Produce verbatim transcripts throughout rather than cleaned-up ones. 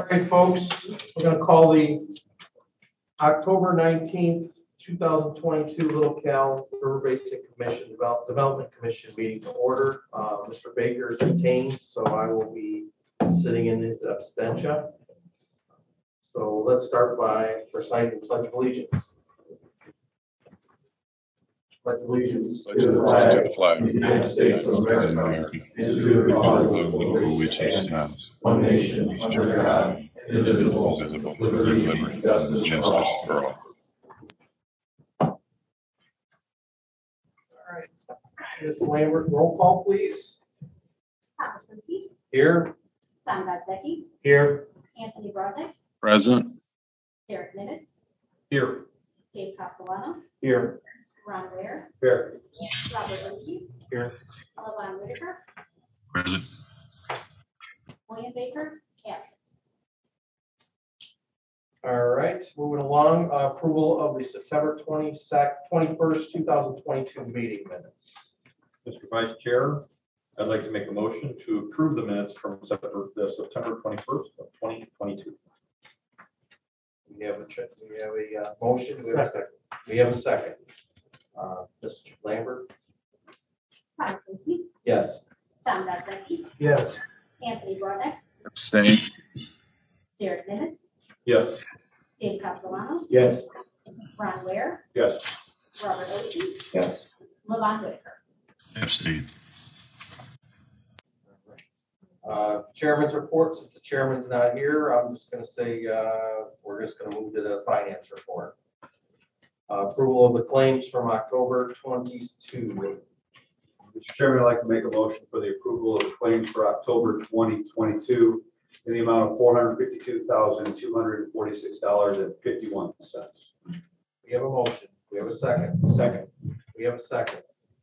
All right, folks, we're gonna call the October nineteenth, two thousand twenty-two Little Cal River Basin Commission Develop- Development Commission meeting to order. Uh, Mister Baker is detained, so I will be sitting in his absentia. So let's start by reciting the Pledge of Allegiance. Pledge allegiance to the flag of the United States of America, America, and to the republic for which it stands, one nation, under God, indivisible, indivisible, with liberty and justice justice for all. for all. All right. Miz Lambert, roll call, please. Thomas Lindsay, Here. Tom Vazdecky, Here. Anthony Brodnick, Present. Derek Nivitz, Here. Dave Castellanos, Here. Ron Ware, Here. Robert Oshie, Here. Levon Whitaker, Present. William Baker, absent. All right, moving along, uh, approval of the September twenty-second, twenty-first, two thousand twenty-two meeting minutes. Mister Vice Chair, I'd like to make a motion to approve the minutes from September, the September twenty-first of twenty twenty-two. We have a, check- we have a uh, motion, we have a second. We have a second. Uh, Mister Lambert? Thomas Lindsay, Yes. Tom Vazdecky, Yes. Anthony Brodnick, Abstain. Derek Nivitz, Yes. Dave Castellanos, Yes. Ron Ware, Yes. Robert Oshie, Yes. Levon Whitaker. Abstain. Uh, Chairman's report, since the chairman's not here, I'm just gonna say, uh, we're just gonna move to the finance report. Uh, Approval of the claims from October twenty-two. Mister Chairman, I'd like to make a motion for the approval of the claims for October twenty twenty-two in the amount of four hundred fifty-two thousand, two hundred forty-six dollars and fifty-one cents. We have a motion. We have a second. Second. We have a second.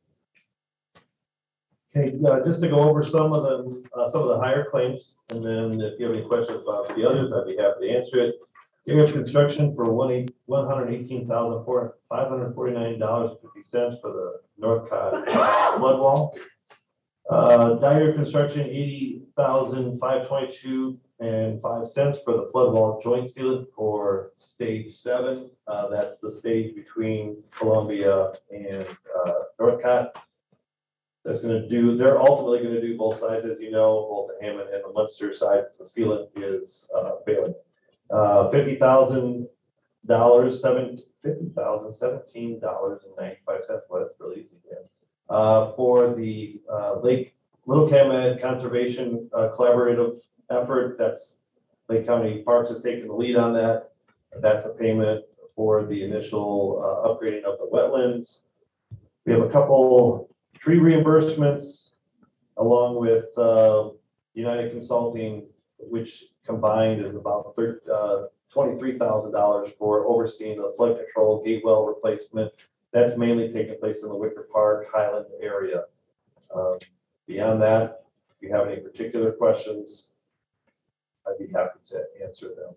Okay, uh, just to go over some of the, uh, some of the higher claims, and then if you have any questions about the others, I'd be happy to answer it. Area of construction for one eight, one hundred eighteen thousand, four, five hundred forty-nine dollars and fifty cents for the North Cod flood wall. Uh, Dyer construction, eighty thousand, five twenty-two and five cents for the flood wall joint sealant for stage seven. Uh, that's the stage between Columbia and, uh, North Cod. That's gonna do, they're ultimately gonna do both sides, as you know, both the Hammond and the Munster side, the sealant is, uh, failing. Uh, fifty thousand dollars, seven, fifty thousand, seventeen dollars and ninety-five cents, well, that's really easy, man. Uh, for the, uh, Lake, Little Calumet Conservation, uh, collaborative effort, that's Lake County Parks has taken the lead on that. That's a payment for the initial, uh, upgrading of the wetlands. We have a couple tree reimbursements along with, uh, United Consulting, which combined is about thir- uh, twenty-three thousand dollars for overseeing the flood control gate well replacement. That's mainly taking place in the Wicker Park Highland area. Uh, Beyond that, if you have any particular questions, I'd be happy to answer them.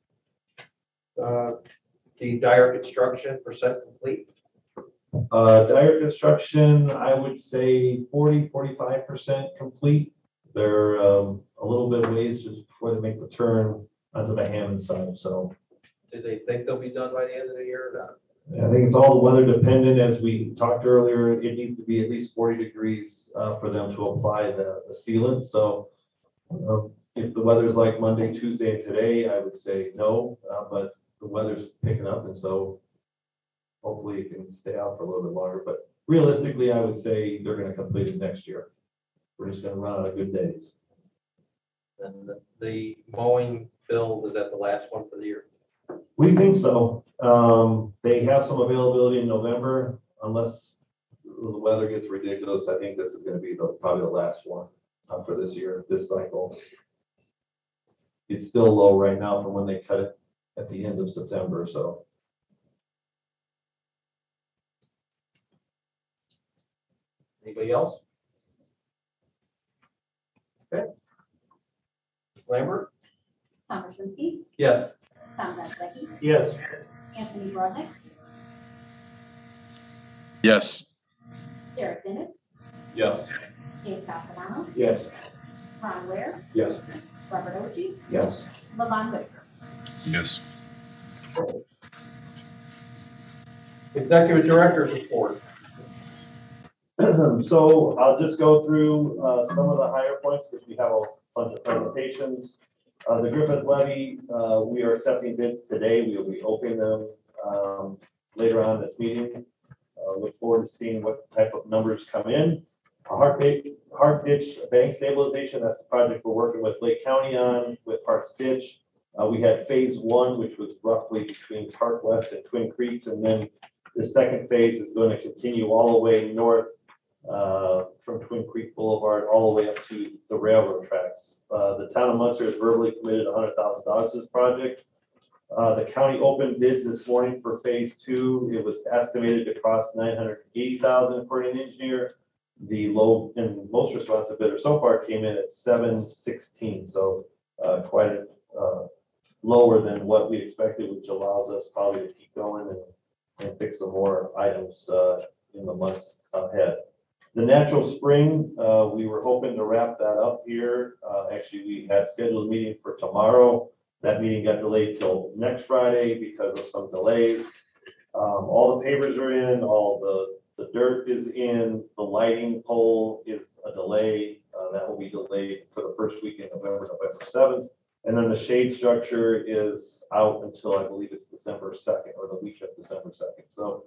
Uh, The Dyer construction percent complete. Uh, Dyer construction, I would say 40, 45 percent complete. They're, um, a little bit ways just before they make the turn onto the Hammond side, so. Do they think they'll be done by the end of the year or not? I think it's all weather dependent. As we talked earlier, it needs to be at least forty degrees, uh, for them to apply the, the sealant, so. uh, If the weather's like Monday, Tuesday, and today, I would say no, uh, but the weather's picking up, and so. Hopefully it can stay out for a little bit longer, but realistically, I would say they're gonna complete it next year. We're just gonna run out of good days. And the- the mowing build, is that the last one for the year? We think so. Um, they have some availability in November, unless the weather gets ridiculous. I think this is gonna be the, probably the last one, uh, for this year, this cycle. It's still low right now from when they cut it at the end of September, so. Anybody else? Okay. Miz Lambert? Thomas Lindsay, Yes. Tom Vazdecky, Yes. Anthony Brodnick, Yes. Derek Nivitz, Yes. Dave Castellanos, Yes. Ron Ware, Yes. Robert Oshie, Yes. Levon Whitaker. Yes. Executive Director's Report. So I'll just go through uh, some of the higher points because we have a bunch of presentations. Uh, The Griffith levy, uh, we are accepting bids today. We will be opening them um, later on this meeting. Uh, Look forward to seeing what type of numbers come in. A Hart Ditch, Hart Ditch Bank Stabilization, that's the project we're working with Lake County on with Hart's Ditch. Uh, We had phase one, which was roughly between Park West and Twin Creeks, and then the second phase is going to continue all the way north uh, from Twin Creek Boulevard all the way up to the railroad tracks. Uh, The town of Munster has verbally committed one hundred thousand dollars to this project. Uh, The county opened bids this morning for phase two. It was estimated to cost nine hundred eighty thousand dollars according to the engineer. The low and most responsive bidder so far came in at seven sixteen, so uh, quite uh, lower than what we expected, which allows us probably to keep going and and fix some more items uh, in the months ahead. The natural spring, uh, we were hoping to wrap that up here. Uh, Actually, we had scheduled a meeting for tomorrow. That meeting got delayed till next Friday because of some delays. Um, All the pavers are in, all the, the dirt is in, the lighting pole is a delay. Uh, That will be delayed for the first week in November, November seventh. And then the shade structure is out until I believe it's December second or the week of December second. So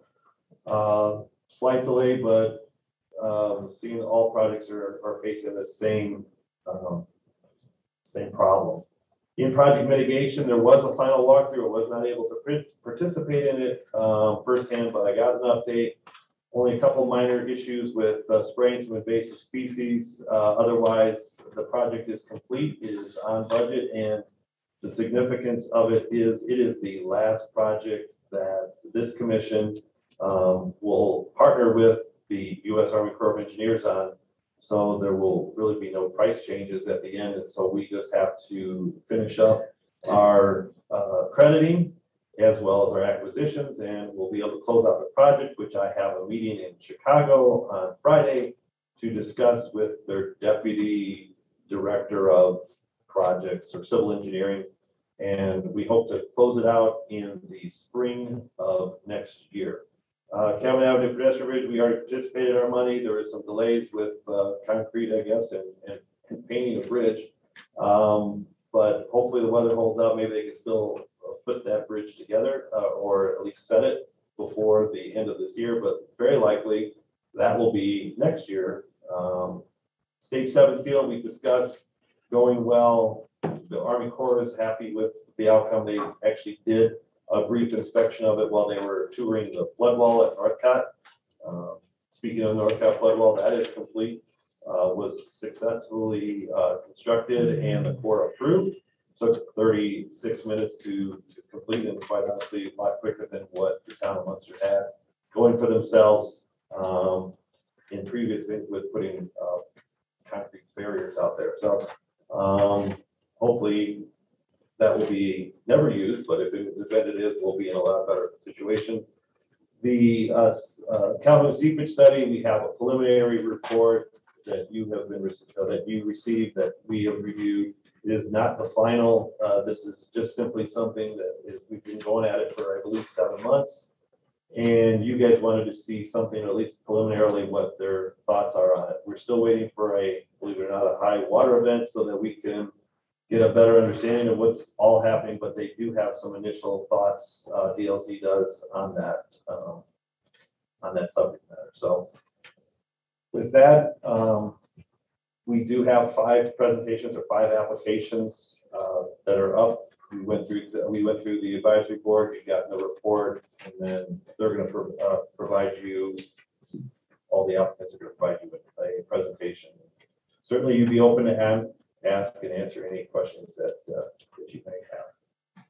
uh, slight delay, but um, seeing all projects are, are facing the same, um, same problem. In project mitigation, there was a final walkthrough. I was not able to participate in it um, firsthand, but I got an update. Only a couple minor issues with uh, spraying some invasive species. Uh, otherwise, the project is complete, it is on budget, and the significance of it is it is the last project that this commission um, will partner with the U S Army Corps of Engineers on. So there will really be no price changes at the end, and so we just have to finish up our uh, crediting as well as our acquisitions, and we'll be able to close out the project, which I have a meeting in Chicago on Friday to discuss with their deputy director of projects or civil engineering. And we hope to close it out in the spring of next year. Uh, Calvin Avenue pedestrian bridge, we already participated in our money. There is some delays with uh, concrete, I guess, and, and, and painting the bridge. Um, but hopefully the weather holds out. Maybe they can still put that bridge together uh, or at least set it before the end of this year, but very likely that will be next year. Um, stage seven seal we discussed going well. The Army Corps is happy with the outcome. They actually did a brief inspection of it while they were touring the flood wall at Northcott. Uh, speaking of Northcott flood wall, that is complete, uh, was successfully uh, constructed and the Corps approved. Took thirty-six minutes to, to complete, and quite honestly, a lot quicker than what the town of Munster had going for themselves um, in previous things with putting uh, concrete barriers out there. So um, hopefully that will be never used, but if it, if it is, we'll be in a lot better situation. The uh, uh, Calhoun seepage study, we have a preliminary report that you have been uh, that you received that we have reviewed. It is not the final. Uh, this is just simply something that is, we've been going at it for, I believe, seven months. And you guys wanted to see something, at least preliminarily, what their thoughts are on it. We're still waiting for a, believe it or not, a high water event so that we can get a better understanding of what's all happening. But they do have some initial thoughts, uh, D L C does, on that, um, on that subject matter. So with that, um, we do have five presentations or five applications uh, that are up. We went through we went through the advisory board. You got the report, and then they're going to pro uh, provide you. All the applicants are going to provide you with a presentation. Certainly, you'd be open to have, ask and answer any questions that uh, that you may have.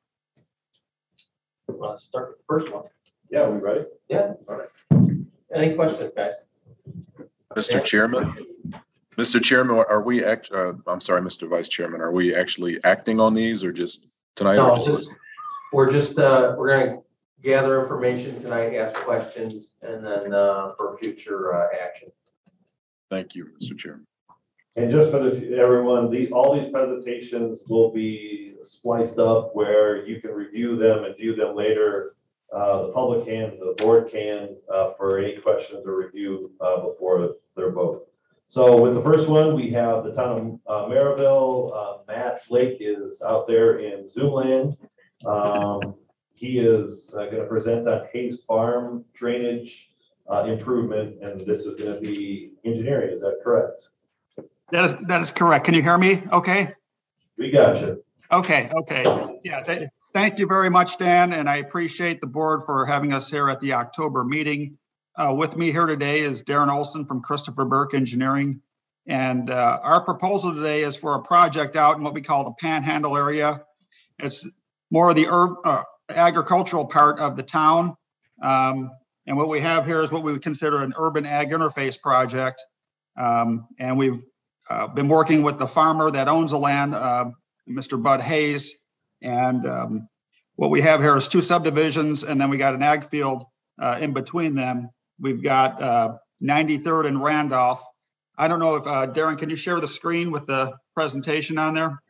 Uh, start with the first one. Yeah, we ready? Yeah. All right. Any questions, guys? Mister Yeah. Chairman, Mister Chairman, are we act, uh, I'm sorry, Mister Vice Chairman, are we actually acting on these or just tonight? No, or just just- listening? We're just, uh, we're gonna gather information tonight, ask questions, and then, uh, for future, uh, action. Thank you, Mister Chairman. And just for the, everyone, the, all these presentations will be spliced up where you can review them and view them later. Uh, the public can, the board can, uh, for any questions or review, uh, before their vote. So with the first one, we have the town of uh, Maryville. Uh, Matt Blake is out there in Zoom land. Um, he is uh, going to present on Hayes Farm drainage uh, improvement, and this is going to be engineering. Is that correct? That is, that is correct. Can you hear me? Okay. We got you. Okay. Okay. Yeah. Th- thank you very much, Dan. And I appreciate the board for having us here at the October meeting. Uh, with me here today is Darren Olson from Christopher Burke Engineering. And uh, our proposal today is for a project out in what we call the Panhandle area. It's more of the herb, uh, agricultural part of the town. Um, and what we have here is what we would consider an urban ag interface project. Um, and we've uh, been working with the farmer that owns the land, uh, Mister Bud Hayes. And um, what we have here is two subdivisions, and then we got an ag field uh, in between them. We've got uh, ninety-third and Randolph. I don't know if, uh, Darren, can you share the screen with the presentation on there?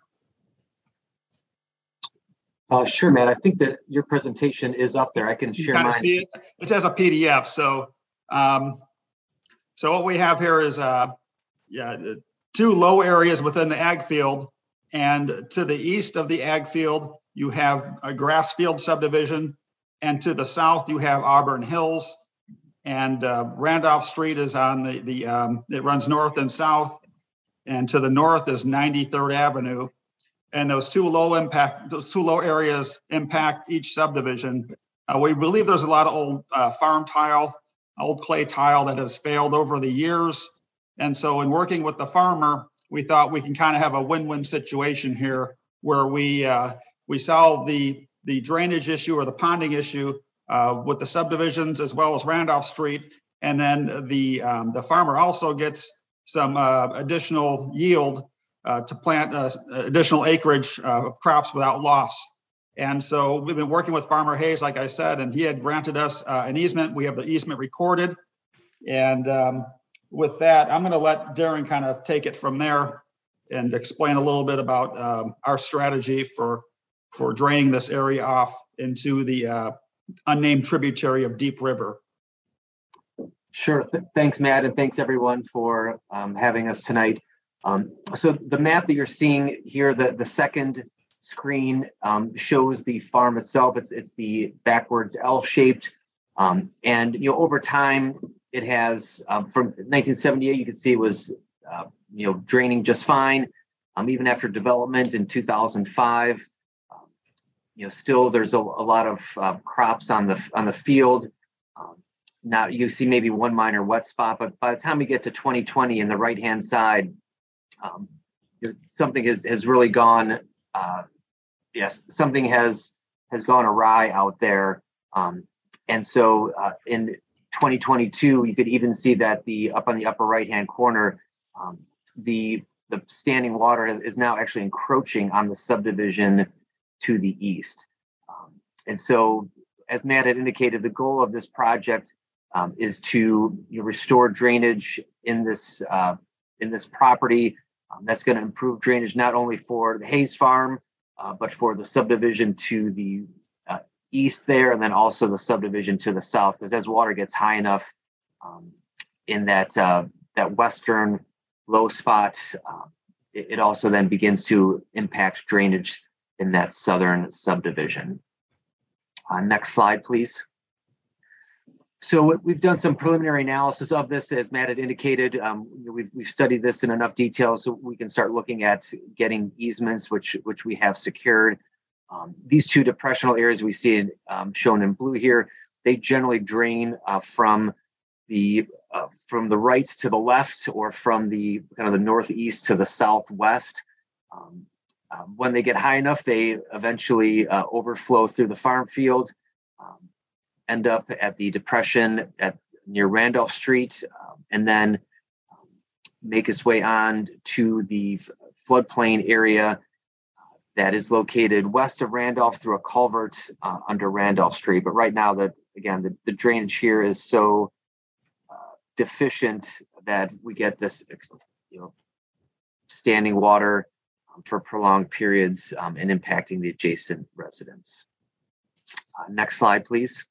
Uh, sure, Matt. I think that your presentation is up there. I can You share kind mine. of see it. It's as a P D F. So, um, so what we have here is, uh, yeah, the two low areas within the ag field, and to the east of the ag field, you have a grass field subdivision, and to the south, you have Auburn Hills, and uh, Randolph Street is on the the um, it runs north and south, and to the north is ninety-third Avenue. And those two low impact, those two low areas impact each subdivision. Uh, we believe there's a lot of old uh, farm tile, old clay tile that has failed over the years. And so in working with the farmer, we thought we can kind of have a win-win situation here where we uh, we solve the, the drainage issue or the ponding issue uh, with the subdivisions as well as Randolph Street. And then the, um, the farmer also gets some uh, additional yield Uh, to plant uh, additional acreage uh, of crops without loss. And so we've been working with Farmer Hayes, like I said, and he had granted us uh, an easement. We have the easement recorded. And um, with that, I'm going to let Darren kind of take it from there and explain a little bit about um, our strategy for, for draining this area off into the uh, unnamed tributary of Deep River. Sure. Th- thanks, Matt, and thanks everyone for um, having us tonight. Um, so the map that you're seeing here, the, the second screen um, shows the farm itself. It's it's the backwards L-shaped. Um, and, you know, over time, it has, um, from nineteen seventy-eight, you can see it was, uh, you know, draining just fine. Um, even after development in two thousand five, um, you know, still there's a, a lot of uh, crops on the on the field. Um, now you see maybe one minor wet spot, but by the time we get to twenty twenty in the right-hand side, Um, something has, has really gone, uh, yes, something has has gone awry out there. Um, and so uh, in twenty twenty-two, you could even see that the up on the upper right-hand corner, um, the the standing water is, is now actually encroaching on the subdivision to the east. Um, and so, as Matt had indicated, the goal of this project um, is to you know, restore drainage in this uh, in this property. Um, that's going to improve drainage not only for the Hayes Farm, uh, but for the subdivision to the uh, east there, and then also the subdivision to the south. Because as water gets high enough um, in that uh, that western low spot, uh, it, it also then begins to impact drainage in that southern subdivision. Uh, next slide, please. So we've done some preliminary analysis of this, as Matt had indicated. Um, we've, we've studied this in enough detail so we can start looking at getting easements, which which we have secured. Um, these two depressional areas we see um, shown in blue here, they generally drain uh, from the uh, from the right to the left, or from the kind of the northeast to the southwest. Um, uh, when they get high enough, they eventually uh, overflow through the farm field. Um, end up at the depression at near Randolph Street, um, and then um, make its way on to the floodplain area uh, that is located west of Randolph through a culvert uh, under Randolph Street. But right now, that again, the, the drainage here is so uh, deficient that we get this, you know, standing water um, for prolonged periods um, and impacting the adjacent residents. Uh, next slide, please.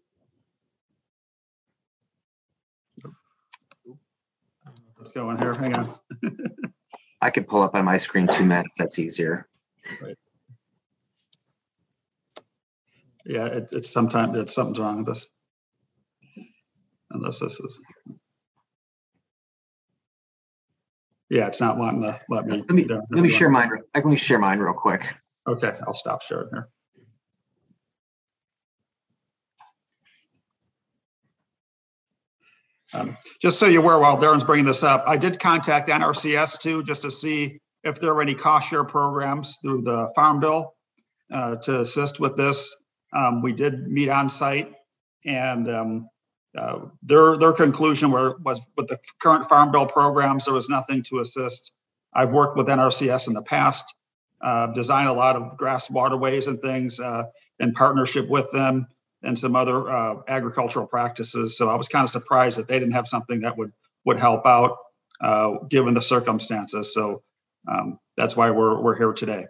Let's go in here. Hang on. I could pull up on my screen too, Matt, if that's easier. Yeah, it, it's sometimes it's something's wrong with this. Unless this is. Yeah, it's not wanting to let me. Let me let me share mine. Let me share mine real quick. Okay, I'll stop sharing here. Um, just so you're aware, while Darren's bringing this up, I did contact N R C S too, just to see if there were any cost share programs through the Farm Bill uh, to assist with this. Um, we did meet on site, and um, uh, their their conclusion were, was with the current Farm Bill programs, there was nothing to assist. I've worked with N R C S in the past, uh, designed a lot of grass waterways and things uh, in partnership with them, and some other uh, agricultural practices. So I was kind of surprised that they didn't have something that would would help out uh, given the circumstances. So um, that's why we're we're here today.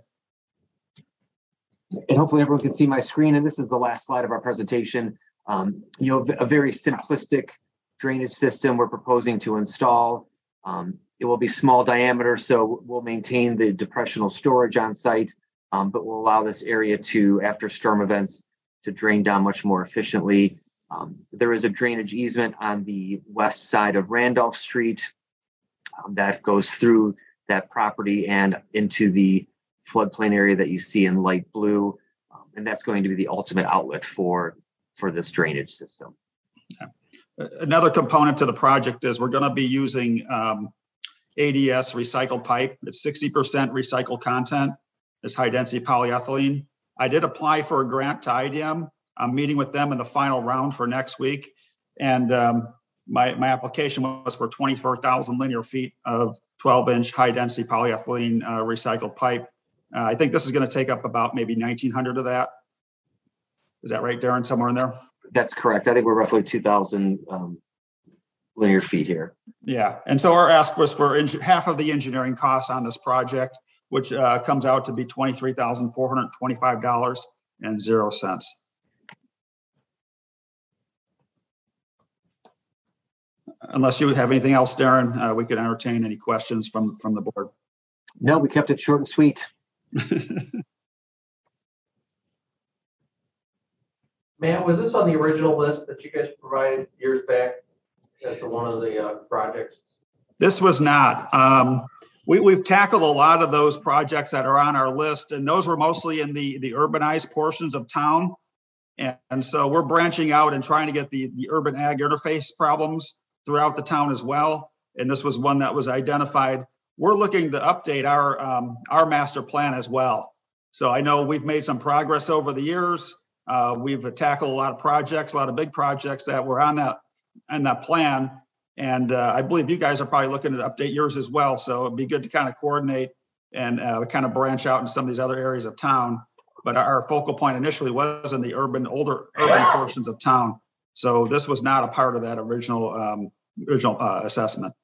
And hopefully everyone can see my screen. And this is the last slide of our presentation. Um, you know, a very simplistic drainage system we're proposing to install. Um, it will be small diameter, so we'll maintain the depressional storage on site, um, but will allow this area to, after storm events, to drain down much more efficiently. Um, there is a drainage easement on the west side of Randolph Street um, that goes through that property and into the floodplain area that you see in light blue. Um, and that's going to be the ultimate outlet for, for this drainage system. Another component to the project is we're going to be using um, A D S recycled pipe. It's sixty percent recycled content. It's high density polyethylene. I did apply for a grant to I D M. I'm meeting with them in the final round for next week. And um, my, my application was for twenty-four thousand linear feet of twelve inch high density polyethylene uh, recycled pipe. Uh, I think this is going to take up about maybe nineteen hundred of that. Is that right, Darren? Somewhere in there? That's correct. I think we're roughly two thousand um, linear feet here. Yeah. And so our ask was for half of the engineering costs on this project, which uh, comes out to be twenty-three thousand four hundred twenty-five dollars and zero cents. Unless you have anything else, Darren, uh, we could entertain any questions from, from the board. No, we kept it short and sweet. Matt, was this on the original list that you guys provided years back as to one of the uh, projects? This was not. Um, we, we've tackled a lot of those projects that are on our list, and those were mostly in the, the urbanized portions of town. And, and so we're branching out and trying to get the, the urban ag interface problems throughout the town as well. And this was one that was identified. We're looking to update our, um, our master plan as well. So I know we've made some progress over the years. Uh, we've tackled a lot of projects, a lot of big projects that were on that, on that plan. And uh, I believe you guys are probably looking to update yours as well. So it'd be good to kind of coordinate and uh, kind of branch out in some of these other areas of town. But our focal point initially was in the urban, older urban portions of town. So this was not a part of that original, um, original uh, assessment.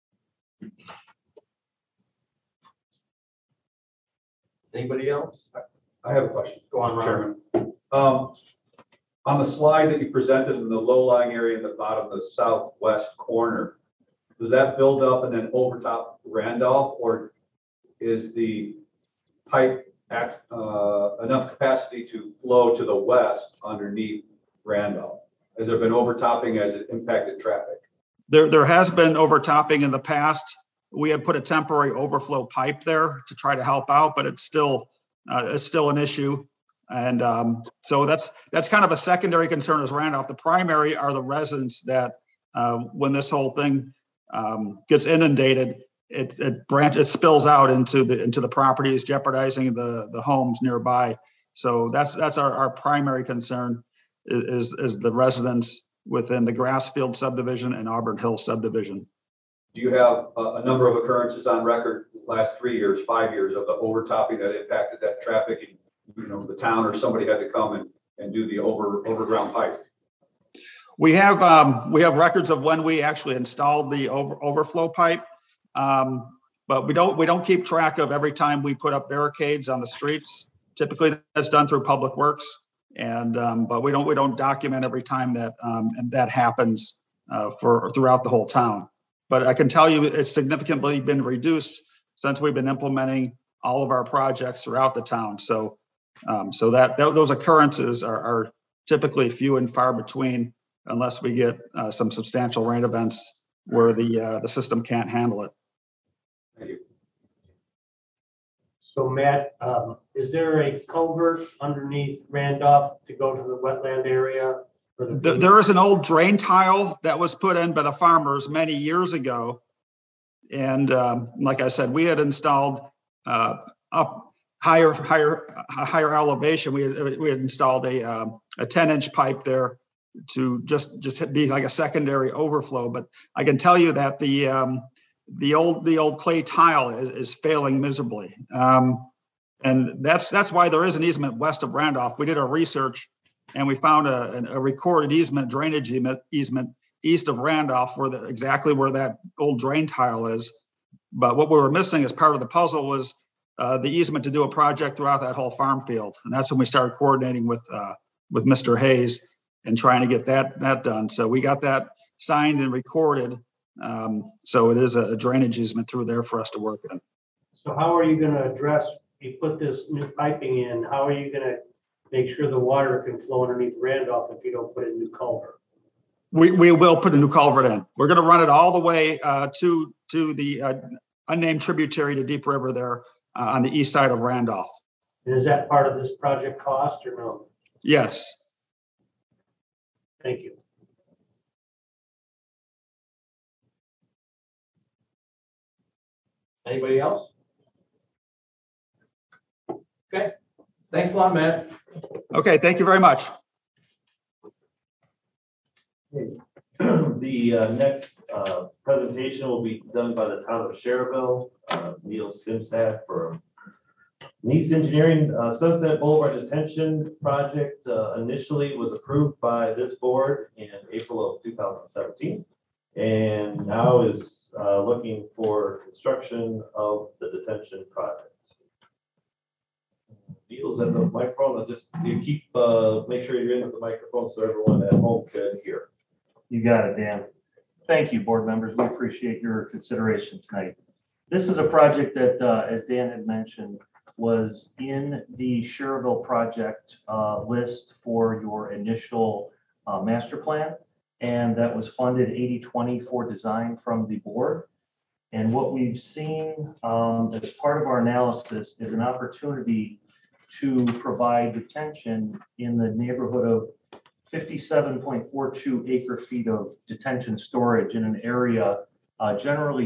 Anybody else? I have a question. Go on, Mister Ron. Chairman. Um, on the slide that you presented in the low-lying area in the bottom, the southwest corner, does that build up and then overtop Randolph, or is the pipe at uh, enough capacity to flow to the west underneath Randolph? Has there been overtopping? Has it impacted traffic? There, there has been overtopping in the past. We have put a temporary overflow pipe there to try to help out, but it's still uh, it's still an issue. And um, so that's that's kind of a secondary concern as Randolph. The primary are the residents that uh, when this whole thing um, gets inundated, it it branch it spills out into the into the properties, jeopardizing the the homes nearby. So that's that's our, our primary concern is is the residents within the Grassfield subdivision and Auburn Hills subdivision. Do you have a, a number of occurrences on record last three years, five years of the overtopping that impacted that traffic? And, you know, the town or somebody had to come and, and do the over overground pipe? We have um, we have records of when we actually installed the over, overflow pipe. Um, but we don't, we don't keep track of every time we put up barricades on the streets. Typically, that's done through Public Works. And, um, but we don't, we don't document every time that, um, and that happens, uh, for throughout the whole town. But I can tell you it's significantly been reduced since we've been implementing all of our projects throughout the town. So, um, so that, that those occurrences are, are typically few and far between unless we get, uh, some substantial rain events where the, uh, the system can't handle it. Thank you. So Matt, um, is there a culvert underneath Randolph to go to the wetland area? for the- There, there is an old drain tile that was put in by the farmers many years ago. And um, like I said, we had installed uh, up higher, higher, higher elevation. We had, we had installed a um, a ten inch pipe there to just just be like a secondary overflow. But I can tell you that the um, the old the old clay tile is, is failing miserably. Um, and that's that's why there is an easement west of Randolph. We did our research and we found a, a recorded easement, drainage easement east of Randolph, where the, exactly where that old drain tile is. But what we were missing as part of the puzzle was uh, the easement to do a project throughout that whole farm field. And that's when we started coordinating with uh, with Mister Hayes and trying to get that that done. So we got that signed and recorded. Um, so it is a drainage easement through there for us to work in. So how are you gonna address, you put this new piping in, how are you gonna make sure the water can flow underneath Randolph if you don't put in new culvert? We, we will put a new culvert in. We're going to run it all the way uh, to to the uh, unnamed tributary to Deep River there uh, on the east side of Randolph. And is that part of this project cost or no? Yes. Thank you. Anybody else? Okay, thanks a lot, Matt. Okay, thank you very much. The uh, next uh, presentation will be done by the town of Sherrville, uh, Neil Simsad from Nice Engineering. uh, Sunset Boulevard Detention Project uh, initially was approved by this board in April of two thousand seventeen, and now is uh, looking for construction of the detention project. Neil's at the microphone, and just you keep uh, make sure you're in with the microphone so everyone at home can hear. You got it, Dan. Thank you, board members. We appreciate your consideration tonight. This is a project that, uh, as Dan had mentioned, was in the Sherrville project uh, list for your initial uh, master plan, and that was funded eighty twenty for design from the board. And what we've seen um, as part of our analysis is an opportunity to provide detention in the neighborhood of fifty-seven point four two acre feet of detention storage in an area uh, generally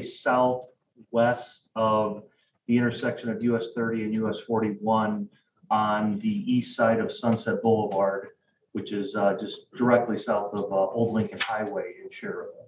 southwest of the intersection of U S thirty and U S forty-one on the east side of Sunset Boulevard, which is uh, just directly south of uh, Old Lincoln Highway in Sherrville.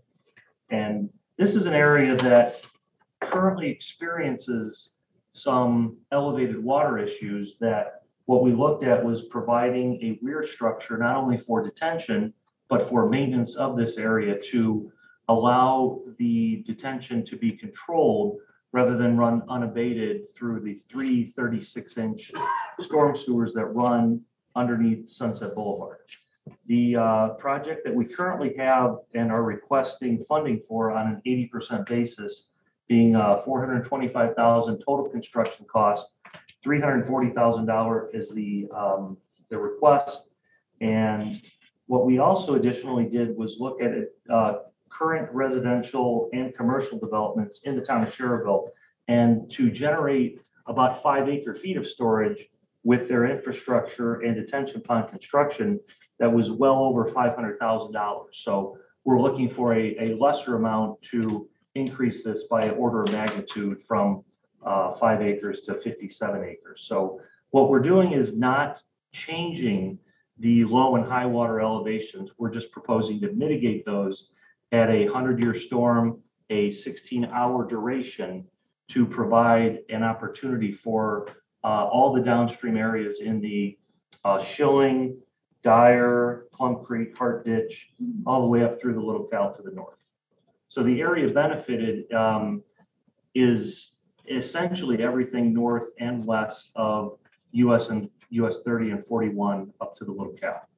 And this is an area that currently experiences some elevated water issues that what we looked at was providing a weir structure, not only for detention, but for maintenance of this area to allow the detention to be controlled rather than run unabated through the three thirty-six inch storm sewers that run underneath Sunset Boulevard. The uh, project that we currently have and are requesting funding for on an eighty percent basis, being uh, four hundred twenty-five thousand dollars total construction cost, three hundred forty thousand dollars is the, um, the request. And what we also additionally did was look at it, uh, current residential and commercial developments in the town of Sherrville, and to generate about five acre feet of storage with their infrastructure and detention pond construction that was well over five hundred thousand dollars. So we're looking for a, a lesser amount to increase this by an order of magnitude from uh, five acres to fifty-seven acres. So what we're doing is not changing the low and high water elevations. We're just proposing to mitigate those at a hundred year storm, a sixteen hour duration, to provide an opportunity for uh, all the downstream areas in the uh, Schilling, Dyer, Plum Creek, Hart Ditch, all the way up through the Little Cal to the north. So the area benefited um, is essentially everything north and west of U S and U S thirty and forty-one up to the Little Cal.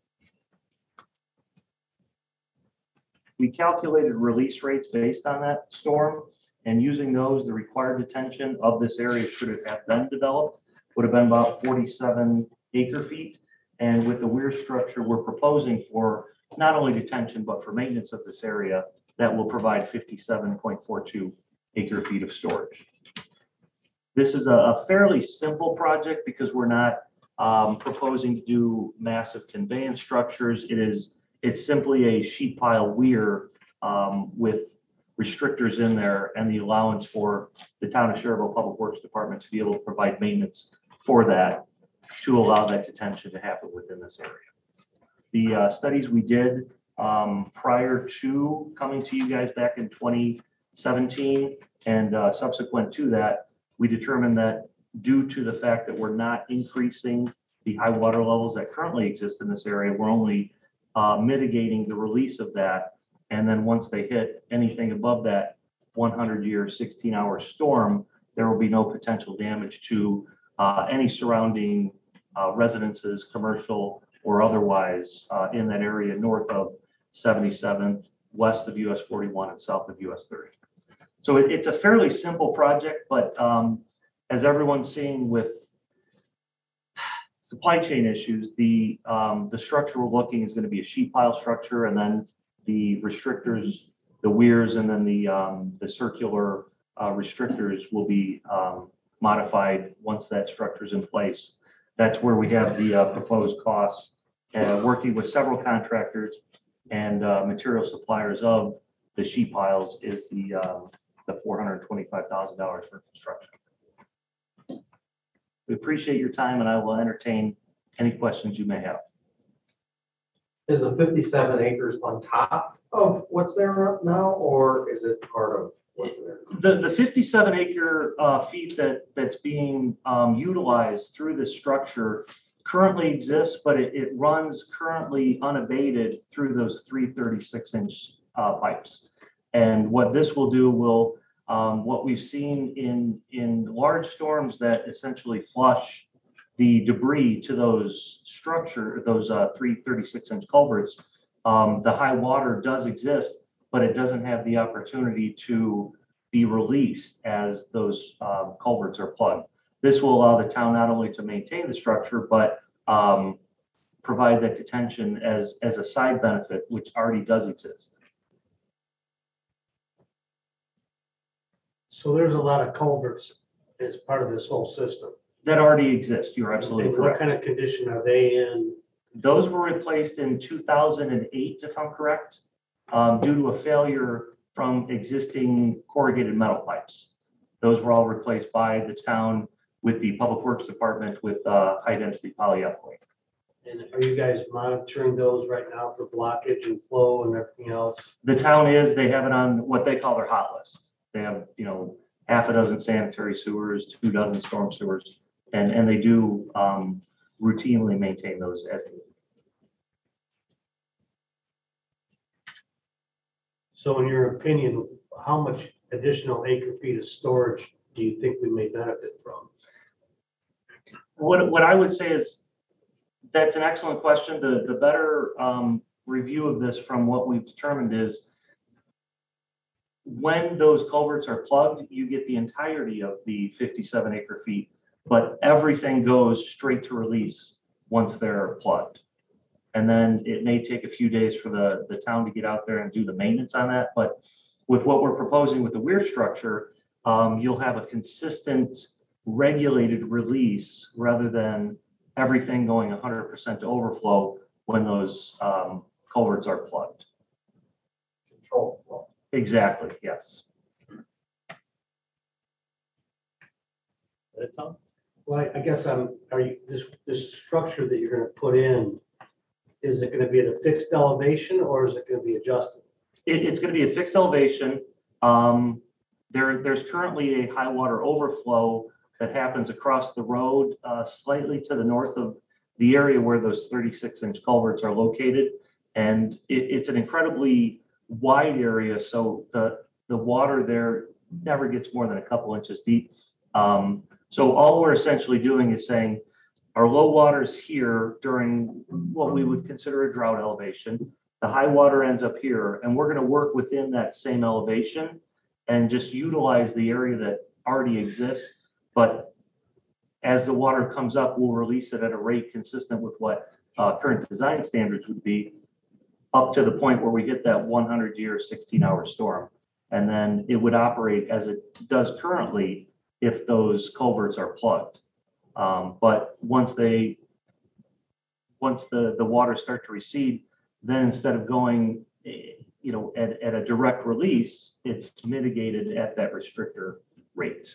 We calculated release rates based on that storm, and using those, the required detention of this area, should it have been developed, would have been about forty-seven acre feet. And with the weir structure we're proposing for not only detention, but for maintenance of this area, that will provide fifty-seven point four two acre feet of storage. This is a, a fairly simple project because we're not um, proposing to do massive conveyance structures. It is, it's simply a sheet pile weir um, with restrictors in there and the allowance for the town of Schererville Public Works Department to be able to provide maintenance for that, to allow that detention to happen within this area. The uh, studies we did um, prior to coming to you guys back in twenty seventeen and uh, subsequent to that, we determined that due to the fact that we're not increasing the high water levels that currently exist in this area, we're only uh, mitigating the release of that. And then once they hit anything above that one hundred year, sixteen hour storm, there will be no potential damage to uh, any surrounding uh, residences, commercial or otherwise, uh, in that area north of seventy-seventh, west of U S forty-one and south of U S thirty. So it, it's a fairly simple project, but um, as everyone's seeing with supply chain issues, the um, the structure we're looking is going to be a sheet pile structure, and then the restrictors, the weirs, and then the um, the circular uh, restrictors will be um, modified once that structure is in place. That's where we have the uh, proposed costs, uh, working with several contractors and uh, material suppliers of the sheet piles is the um, the four hundred twenty-five thousand dollars for construction. We appreciate your time, and I will entertain any questions you may have. Is the fifty-seven acres on top of what's there now, or is it part of what's there? The, the fifty-seven acre uh, feet that, that's being um, utilized through this structure currently exists, but it, it runs currently unabated through those three thirty-six inch uh, pipes. And what this will do will, um, what we've seen in, in large storms that essentially flush the debris to those structure, those uh, three thirty-six inch culverts, um, the high water does exist, but it doesn't have the opportunity to be released as those um, culverts are plugged. This will allow the town not only to maintain the structure, but um, provide that detention as, as a side benefit, which already does exist. So there's a lot of culverts as part of this whole system. That already exist. You're absolutely And what correct. kind of condition are they in? Those were replaced in two thousand eight, if I'm correct, um, due to a failure from existing corrugated metal pipes. Those were all replaced by the town with the Public Works Department with uh, high density polyethylene. And are you guys monitoring those right now for blockage and flow and everything else? The town is, they have it on what they call their hot list. They have, you know, half a dozen sanitary sewers, two dozen storm sewers, and, and they do um, routinely maintain those as needed. So in your opinion, how much additional acre feet of storage do you think we may benefit from? What, what I would say is, that's an excellent question. The, the better um, review of this from what we've determined is when those culverts are plugged, you get the entirety of the fifty-seven acre feet, but everything goes straight to release once they're plugged. And then it may take a few days for the, the town to get out there and do the maintenance on that. But with what we're proposing with the weir structure, um, you'll have a consistent regulated release rather than everything going one hundred percent to overflow when those um, culverts are plugged. Control flow. Exactly, yes. That's all. Well, I- I guess I'm, are you, this, this structure that you're gonna put in, is it gonna be at a fixed elevation or is it gonna be adjusted? It, it's going to be a fixed elevation. Um, there, there's currently a high water overflow that happens across the road, uh, slightly to the north of the area where those thirty-six inch culverts are located. And it, it's an incredibly wide area. So the, the water there never gets more than a couple inches deep. Um, so all we're essentially doing is saying our low water is here during what we would consider a drought elevation. The high water ends up here, and we're going to work within that same elevation and just utilize the area that already exists. But as the water comes up, we'll release it at a rate consistent with what uh, current design standards would be, up to the point where we hit that one hundred year, sixteen hour storm. And then it would operate as it does currently if those culverts are plugged. Um, but once they, once the, the waters start to recede, then instead of going, you know, at, at a direct release, it's mitigated at that restrictor rate.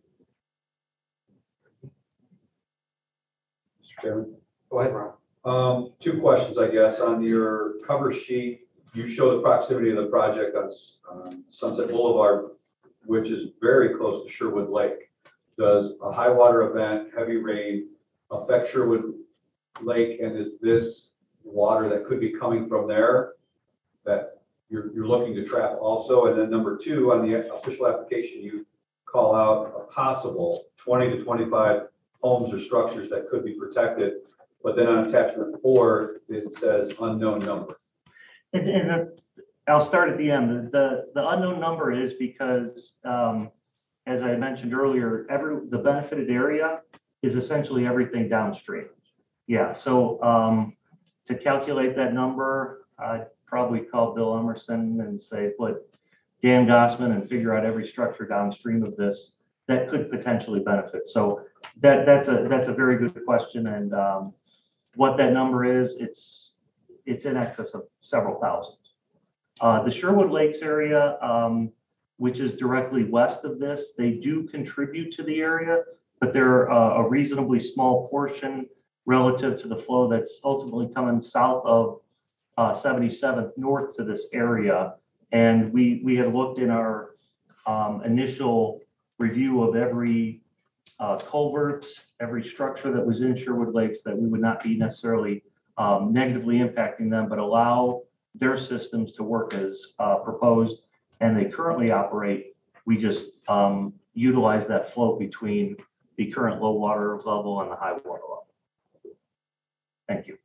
Mister Chairman. Go ahead, Ron. Um, two questions, I guess. On your cover sheet, you show the proximity of the project on um, Sunset Boulevard, which is very close to Sherwood Lake. Does a high water event, heavy rain, affect Sherwood Lake? And is this water that could be coming from there that you're, you're looking to trap also? And then number two, on the official application, you call out a possible twenty to twenty-five homes or structures that could be protected. But then on attachment four, it says unknown number. And, and the, I'll start at the end. The, the unknown number is because, um, as I mentioned earlier, every, the benefited area is essentially everything downstream. Yeah, so um, to calculate that number, I'd probably call Bill Emerson and say, put Dan Gossman and figure out every structure downstream of this that could potentially benefit. So that, that's a, that's a very good question. And um, what that number is, it's, it's in excess of several thousand. Uh, the Sherwood Lakes area, um, which is directly west of this, they do contribute to the area, but they're uh, a reasonably small portion relative to the flow that's ultimately coming south of uh, seventy-seventh north to this area. And we, we had looked in our um, initial review of every uh, culvert, every structure that was in Sherwood Lakes, that we would not be necessarily um, negatively impacting them, but allow their systems to work as uh, proposed. And they currently operate. We just um, utilize that flow between the current low water level and the high water level. Thank you.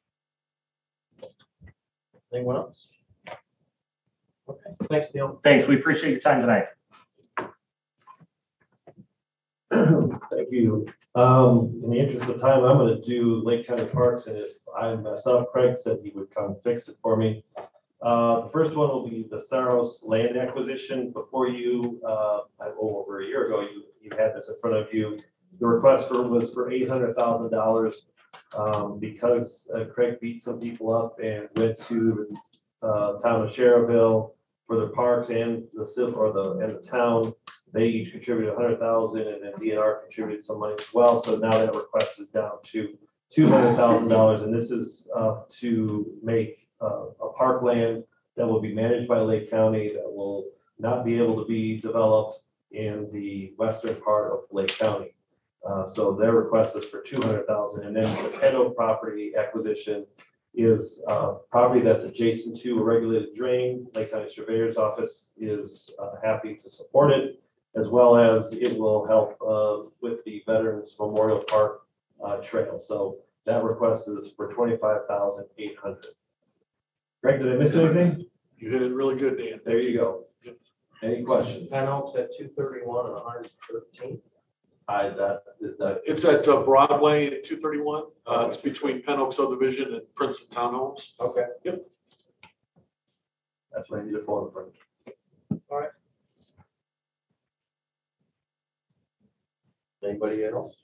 Anyone else? Okay, thanks, Neil. Thanks. We appreciate your time tonight. Thank you. Um, in the interest of time, I'm gonna do Lake County Parks, and if I mess up, Craig said he would come fix it for me. Uh, the first one will be the Saros land acquisition. Before you, uh, oh, over a year ago, you, you had this in front of you. The request for was for eight hundred thousand dollars. Um, because uh, Craig beat some people up and went to uh, town of Cherville for the parks and the civil or the and the town. They each contributed a hundred thousand, and then D N R contributed some money as well. So now that request is down to two hundred thousand dollars, and this is uh, to make uh, a parkland that will be managed by Lake County, that will not be able to be developed in the western part of Lake County. Uh, so their request is for two hundred thousand, and then the Ped Oak property acquisition is uh, property that's adjacent to a regulated drain. Lake County Surveyor's Office is uh, happy to support it, as well as it will help uh, with the Veterans Memorial Park uh, trail. So that request is for twenty-five thousand eight hundred. Greg, did I miss anything? You hit it really good, Dan. There you go. Any questions? Pen Oaks at two thirty-one and one hundred thirteen. I, that is that. It's at uh, Broadway at two thirty-one. Uh, it's between Pen Oak subdivision and Princeton Townhomes. Okay. Yep. That's what I need a phone for. All right. Anybody else?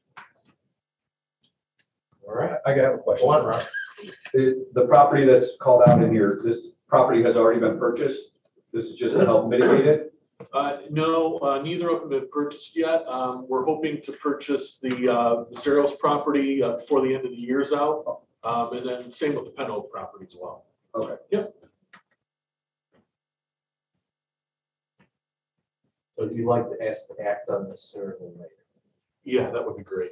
All right. I got a question. Go on, Ron. The, the property that's called out in here, this property has already been purchased. This is just to help mitigate it. Uh, no, uh, neither of them have purchased yet. Um, we're hoping to purchase the, uh, the Cereals property uh, before the end of the year's out. Um, and then same with the Pen Oak property as well. Okay. Yep. So do you like to ask to act on this sooner than later? Yeah, that would be great.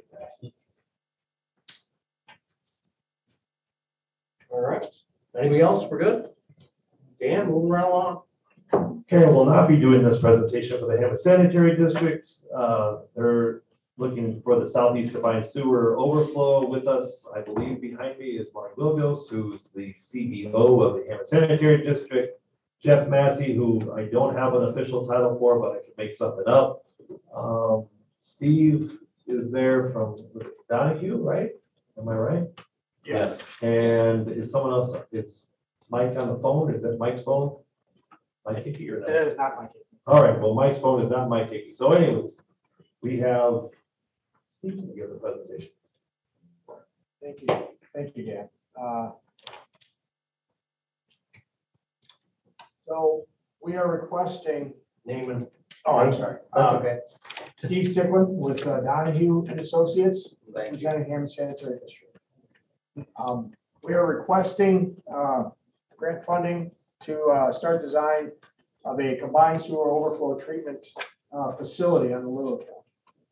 All right. Anything else? We're good? Dan, moving right along. Karen will not be doing this presentation for the Hammond Sanitary District. Uh, They're looking for the Southeast Combined Sewer Overflow with us. I believe behind me is Mark Wilgos, who's the C E O of the Hammond Sanitary District. Jeff Massey, who I don't have an official title for, but I can make something up. Um, Steve is there from Donahue, right? Am I right? Yes. And is someone else, is Mike on the phone? Is that Mike's phone? Mike Hickey or not? It is not my case. All right, well, Mike's phone is not Mike Hickey. So anyways, we have Steve to give the presentation. Thank you. Thank you, Dan. Uh, So we are requesting, Name and. oh, I'm sorry. That's Uh, okay. Steve Stickland with uh, Donahue and Associates, Thank you. representing Hammond Sanitary District. Um, We are requesting uh, grant funding to uh, start design of a combined sewer overflow treatment uh, facility on the Little Kill.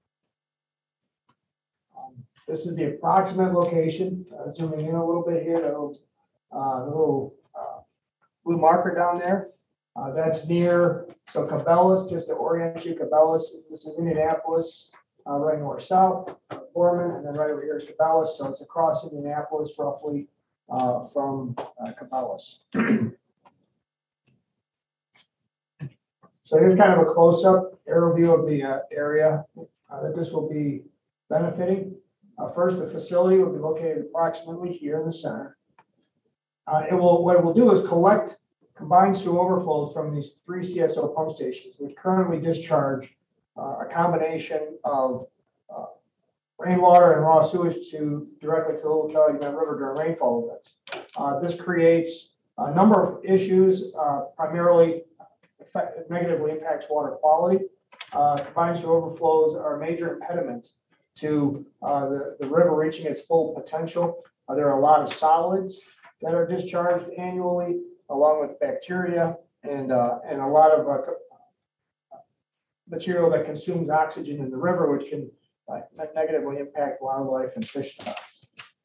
Um, This is the approximate location, uh, zooming in a little bit here, the little, uh, the little uh, blue marker down there. Uh, That's near, so Cabela's, just to orient you, Cabela's, this is Indianapolis, uh, right north-south, uh, Borman, and then right over here is Cabela's, so it's across Indianapolis roughly uh, from uh, Cabela's. So here's kind of a close-up aerial view of the uh, area uh, that this will be benefiting. Uh, First, the facility will be located approximately here in the center. Uh, It will, what it will do is collect combined sewer overflows from these three C S O pump stations, which currently discharge uh, a combination of uh, rainwater and raw sewage to directly to the Little Calumet River during rainfall events. Uh, This creates a number of issues, uh, primarily affect, negatively impacts water quality. Uh, Combined sewer overflows are a major impediment to uh, the, the river reaching its full potential. Uh, There are a lot of solids that are discharged annually, along with bacteria and, uh, and a lot of uh, material that consumes oxygen in the river, which can uh, negatively impact wildlife and fish stocks.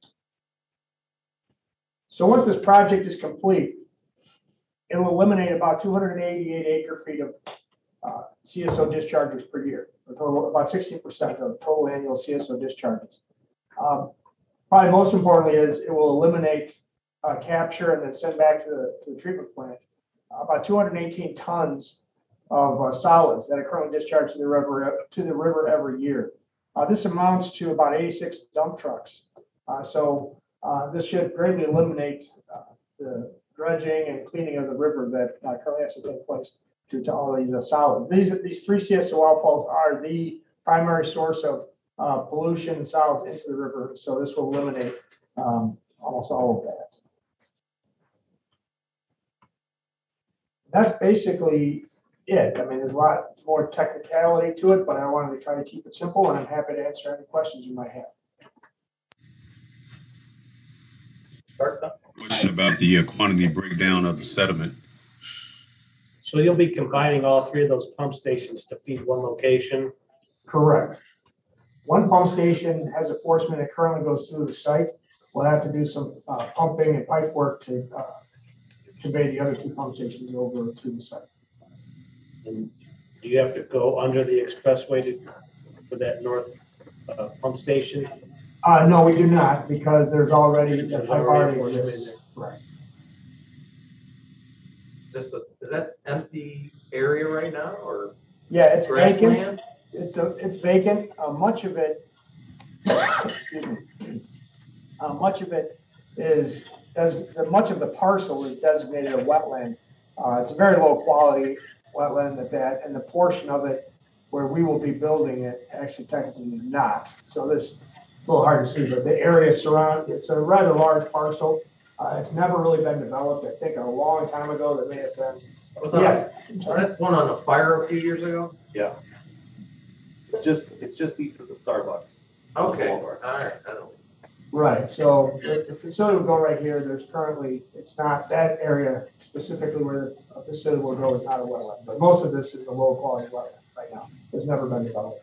So once this project is complete, it will eliminate about two hundred eighty-eight acre feet of uh, C S O discharges per year, a total about sixteen percent of total annual C S O discharges. Um, probably most importantly is it will eliminate uh, capture and then send back to the, to the treatment plant uh, about two hundred eighteen tons of uh, solids that are currently discharged to the river to the river every year. Uh, this amounts to about eighty-six dump trucks. Uh, so uh, this should greatly eliminate uh, the dredging and cleaning of the river that uh, currently has to take place due to all of these uh, solids. These these three C S O outfalls are the primary source of uh, pollution and solids into the river. So this will eliminate um, almost all of that. That's basically it. I mean, there's a lot more technicality to it, but I wanted to try to keep it simple, and I'm happy to answer any questions you might have. Question about the uh, quantity breakdown of the sediment. So you'll be combining all three of those pump stations to feed one location? Correct. One pump station has a force main that currently goes through the site. We'll have to do some uh, pumping and pipe work to uh, convey the other two pump stations over to the site. And do you have to go under the expressway to, for that north uh, pump station? Uh, no, we do not, because there's already, the There's pipe already already a force main exists. Right. This is, is that empty area right now or Yeah, it's vacant. grassland? It's a, it's vacant. Uh, much of it, excuse me, uh, much of it is, as much of the parcel is designated a wetland. Uh, it's a very low quality wetland at that, and the portion of it where we will be building it actually technically is not. So this, it's a little hard to see, but the area surround, it's a rather large parcel. Uh, it's never really been developed. I think a long time ago there may have been. Was that, Yeah. was that one on a fire a few years ago? Yeah. It's just, it's just east of the Starbucks. Okay, all Boulevard. right, I don't. Right, so the the facility will go right here. There's currently, it's not that area specifically where the facility will go is not a wetland, but most of this is a low quality wetland right now. It's never been developed.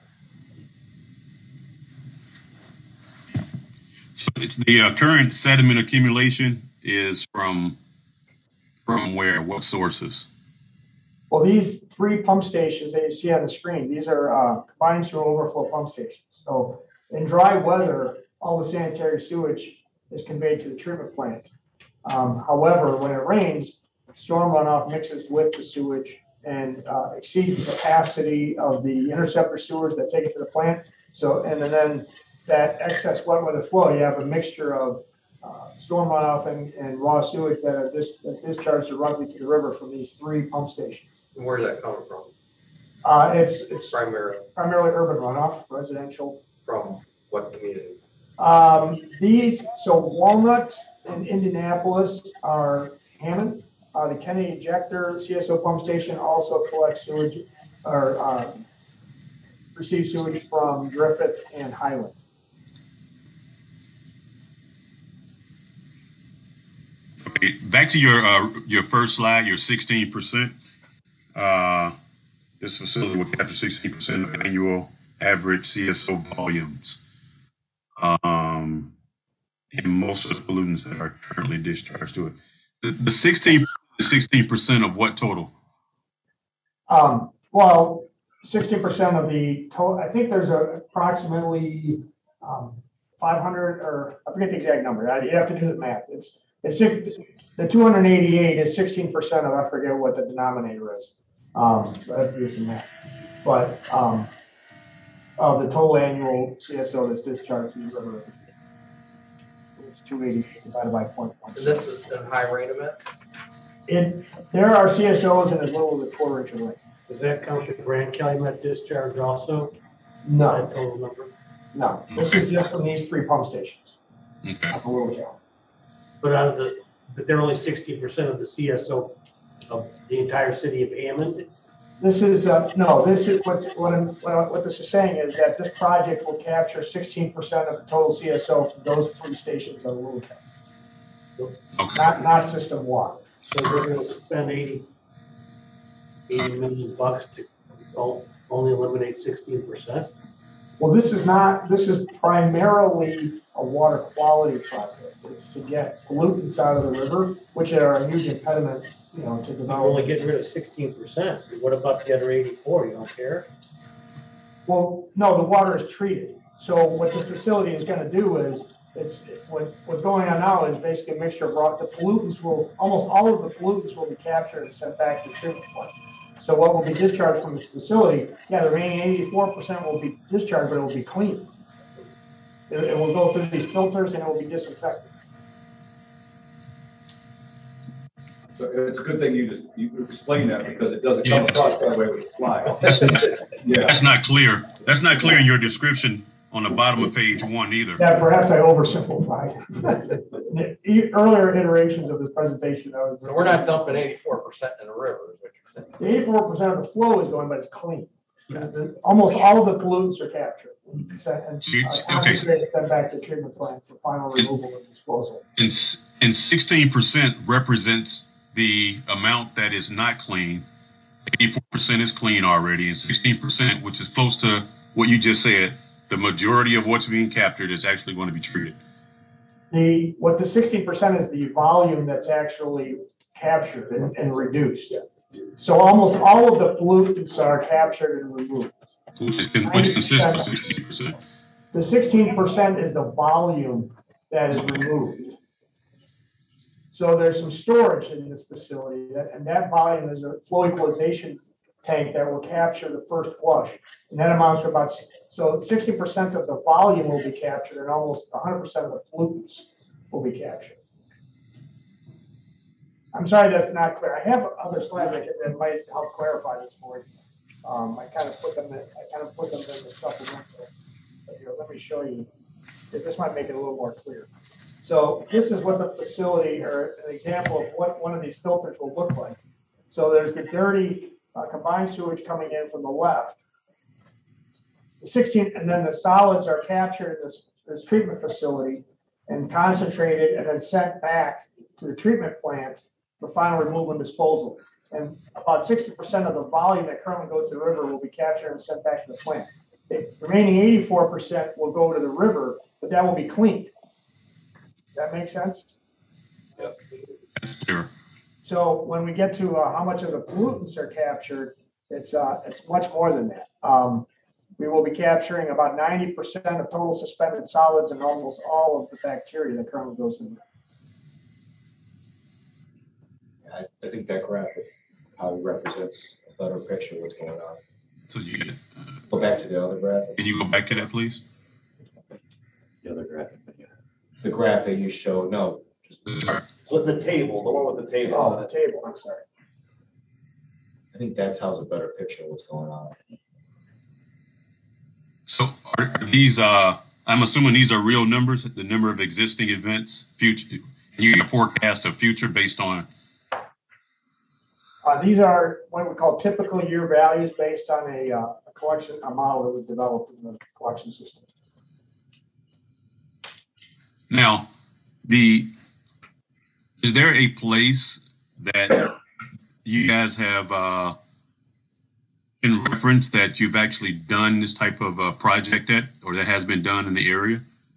So it's the uh, current sediment accumulation is from from where? What sources? Well, these three pump stations that you see on the screen, these are uh, combined sewer overflow pump stations. So in dry weather, all the sanitary sewage is conveyed to the treatment plant. Um, however, when it rains, storm runoff mixes with the sewage and uh, exceeds the capacity of the interceptor sewers that take it to the plant. So, and then that excess wet weather flow, you have a mixture of uh, storm runoff and, and raw sewage that are dis- that's discharged directly to the river from these three pump stations. And where's that coming from? Uh, it's it's Primarily primarily urban runoff, residential. from what communities? Um, these, so Walnut and Indianapolis are Hammond. Uh, the Kennedy Injector C S O pump station also collects sewage or uh, receives sewage from Griffith and Highland. Okay, back to your, uh, your first slide, your sixteen percent. Uh, this facility will capture sixteen percent of annual average C S O volumes. Um, and most of the pollutants that are currently discharged to it. The, the sixteen, sixteen percent of what total? Um, well, sixteen percent of the total, I think there's a approximately um, five hundred, or I forget the exact number. I, you have to do the math. It's, it's six, the two hundred eighty-eight is sixteen percent of, I forget what the denominator is. Um, so I have to do some math. But um, of the total annual C S O that's discharged to the river, it's two eighty divided by zero point one. And this is in high rain events? It, there are C S Os in as little as a quarter inch of rain. Does that count the Grand Calumet discharge also? No, That total number? no. This is just from these three pump stations. Okay. Up a little hill. But out of the, but they're only sixty percent of the C S O of the entire city of Hammond? This is, uh, no, this is what's, what, I'm, what what this is saying is that this project will capture sixteen percent of the total C S O from those three stations on Little County. Okay. Not, not system one. So we're gonna spend eighty, eighty million bucks to o- only eliminate sixteen percent? Well, this is not, this is primarily a water quality project. It's to get pollutants out of the river, which are a huge impediment, you know, to We're develop. only getting rid of sixteen percent. What about the other eighty-four? You don't care? Well, no, the water is treated. So what this facility is gonna do is, it's, what, what's going on now is basically a mixture of rock. The pollutants will, almost all of the pollutants will be captured and sent back to the treatment plant. So what will be discharged from this facility, yeah, the remaining eighty-four percent will be discharged, but it will be clean. It, it will go through these filters and it will be disinfected. So it's a good thing you just, you explained that because it doesn't come Yes. across that way with the slide. That's not, Yeah. that's not clear. That's not clear in your description on the bottom of page one either. Yeah, perhaps I oversimplified. The e- earlier iterations of this presentation, I was. So we're not dumping eighty-four percent in the river, is what you're saying? The eighty-four percent of the flow is going, but it's clean. The- Almost all of the pollutants are captured and sent, and So you- uh, okay. concentrated, sent back to the treatment plant for final removal and disposal. And, s- and sixteen percent represents the amount that is not clean. eighty-four percent is clean already, and sixteen percent, which is close to what you just said, the majority of what's being captured is actually going to be treated. The, what the sixteen percent is the volume that's actually captured and, and reduced. So almost all of the pollutants are captured and removed. Which is, which consists of sixteen percent. The sixteen percent is the volume that is removed. So there's some storage in this facility, that, and that volume is a flow equalization tank that will capture the first flush. And that amounts to about, so sixty percent of the volume will be captured and almost one hundred percent of the pollutants will be captured. I'm sorry that's not clear. I have other slides that that might help clarify this for you. Um, I kind of put them in, I kind of put them in the supplemental. But here, let me show you. This might make it a little more clear. So this is what the facility, or an example of what one of these filters will look like. So there's the dirty uh, combined sewage coming in from the left. The sixteen, and then the solids are captured in this, this treatment facility and concentrated and then sent back to the treatment plant for final removal and disposal. And about sixty percent of the volume that currently goes to the river will be captured and sent back to the plant. The remaining eighty-four percent will go to the river, but that will be cleaned. That make sense? Sure. So when we get to uh, how much of the pollutants are captured, it's, uh, it's much more than that. Um, we will be capturing about ninety percent of total suspended solids and almost all of the bacteria that currently goes in there. I, I think that graphic probably represents a better picture of what's going on. So you, uh, Go back to the other graphic. can you go back to that, please? The other graphic. The graphic you showed, no. Sorry. With the table, the one with the table Oh, on the it. table, I'm sorry. I think that tells a better picture of what's going on. So are these, uh, I'm assuming these are real numbers, the number of existing events, future, you can forecast a future based on, Uh, these are what we call typical year values based on a, uh, a collection, a model that was developed in the collection system. now, the, is there a place that you guys have, uh, in reference that you've actually done this type of uh project at, or that has been done in the area?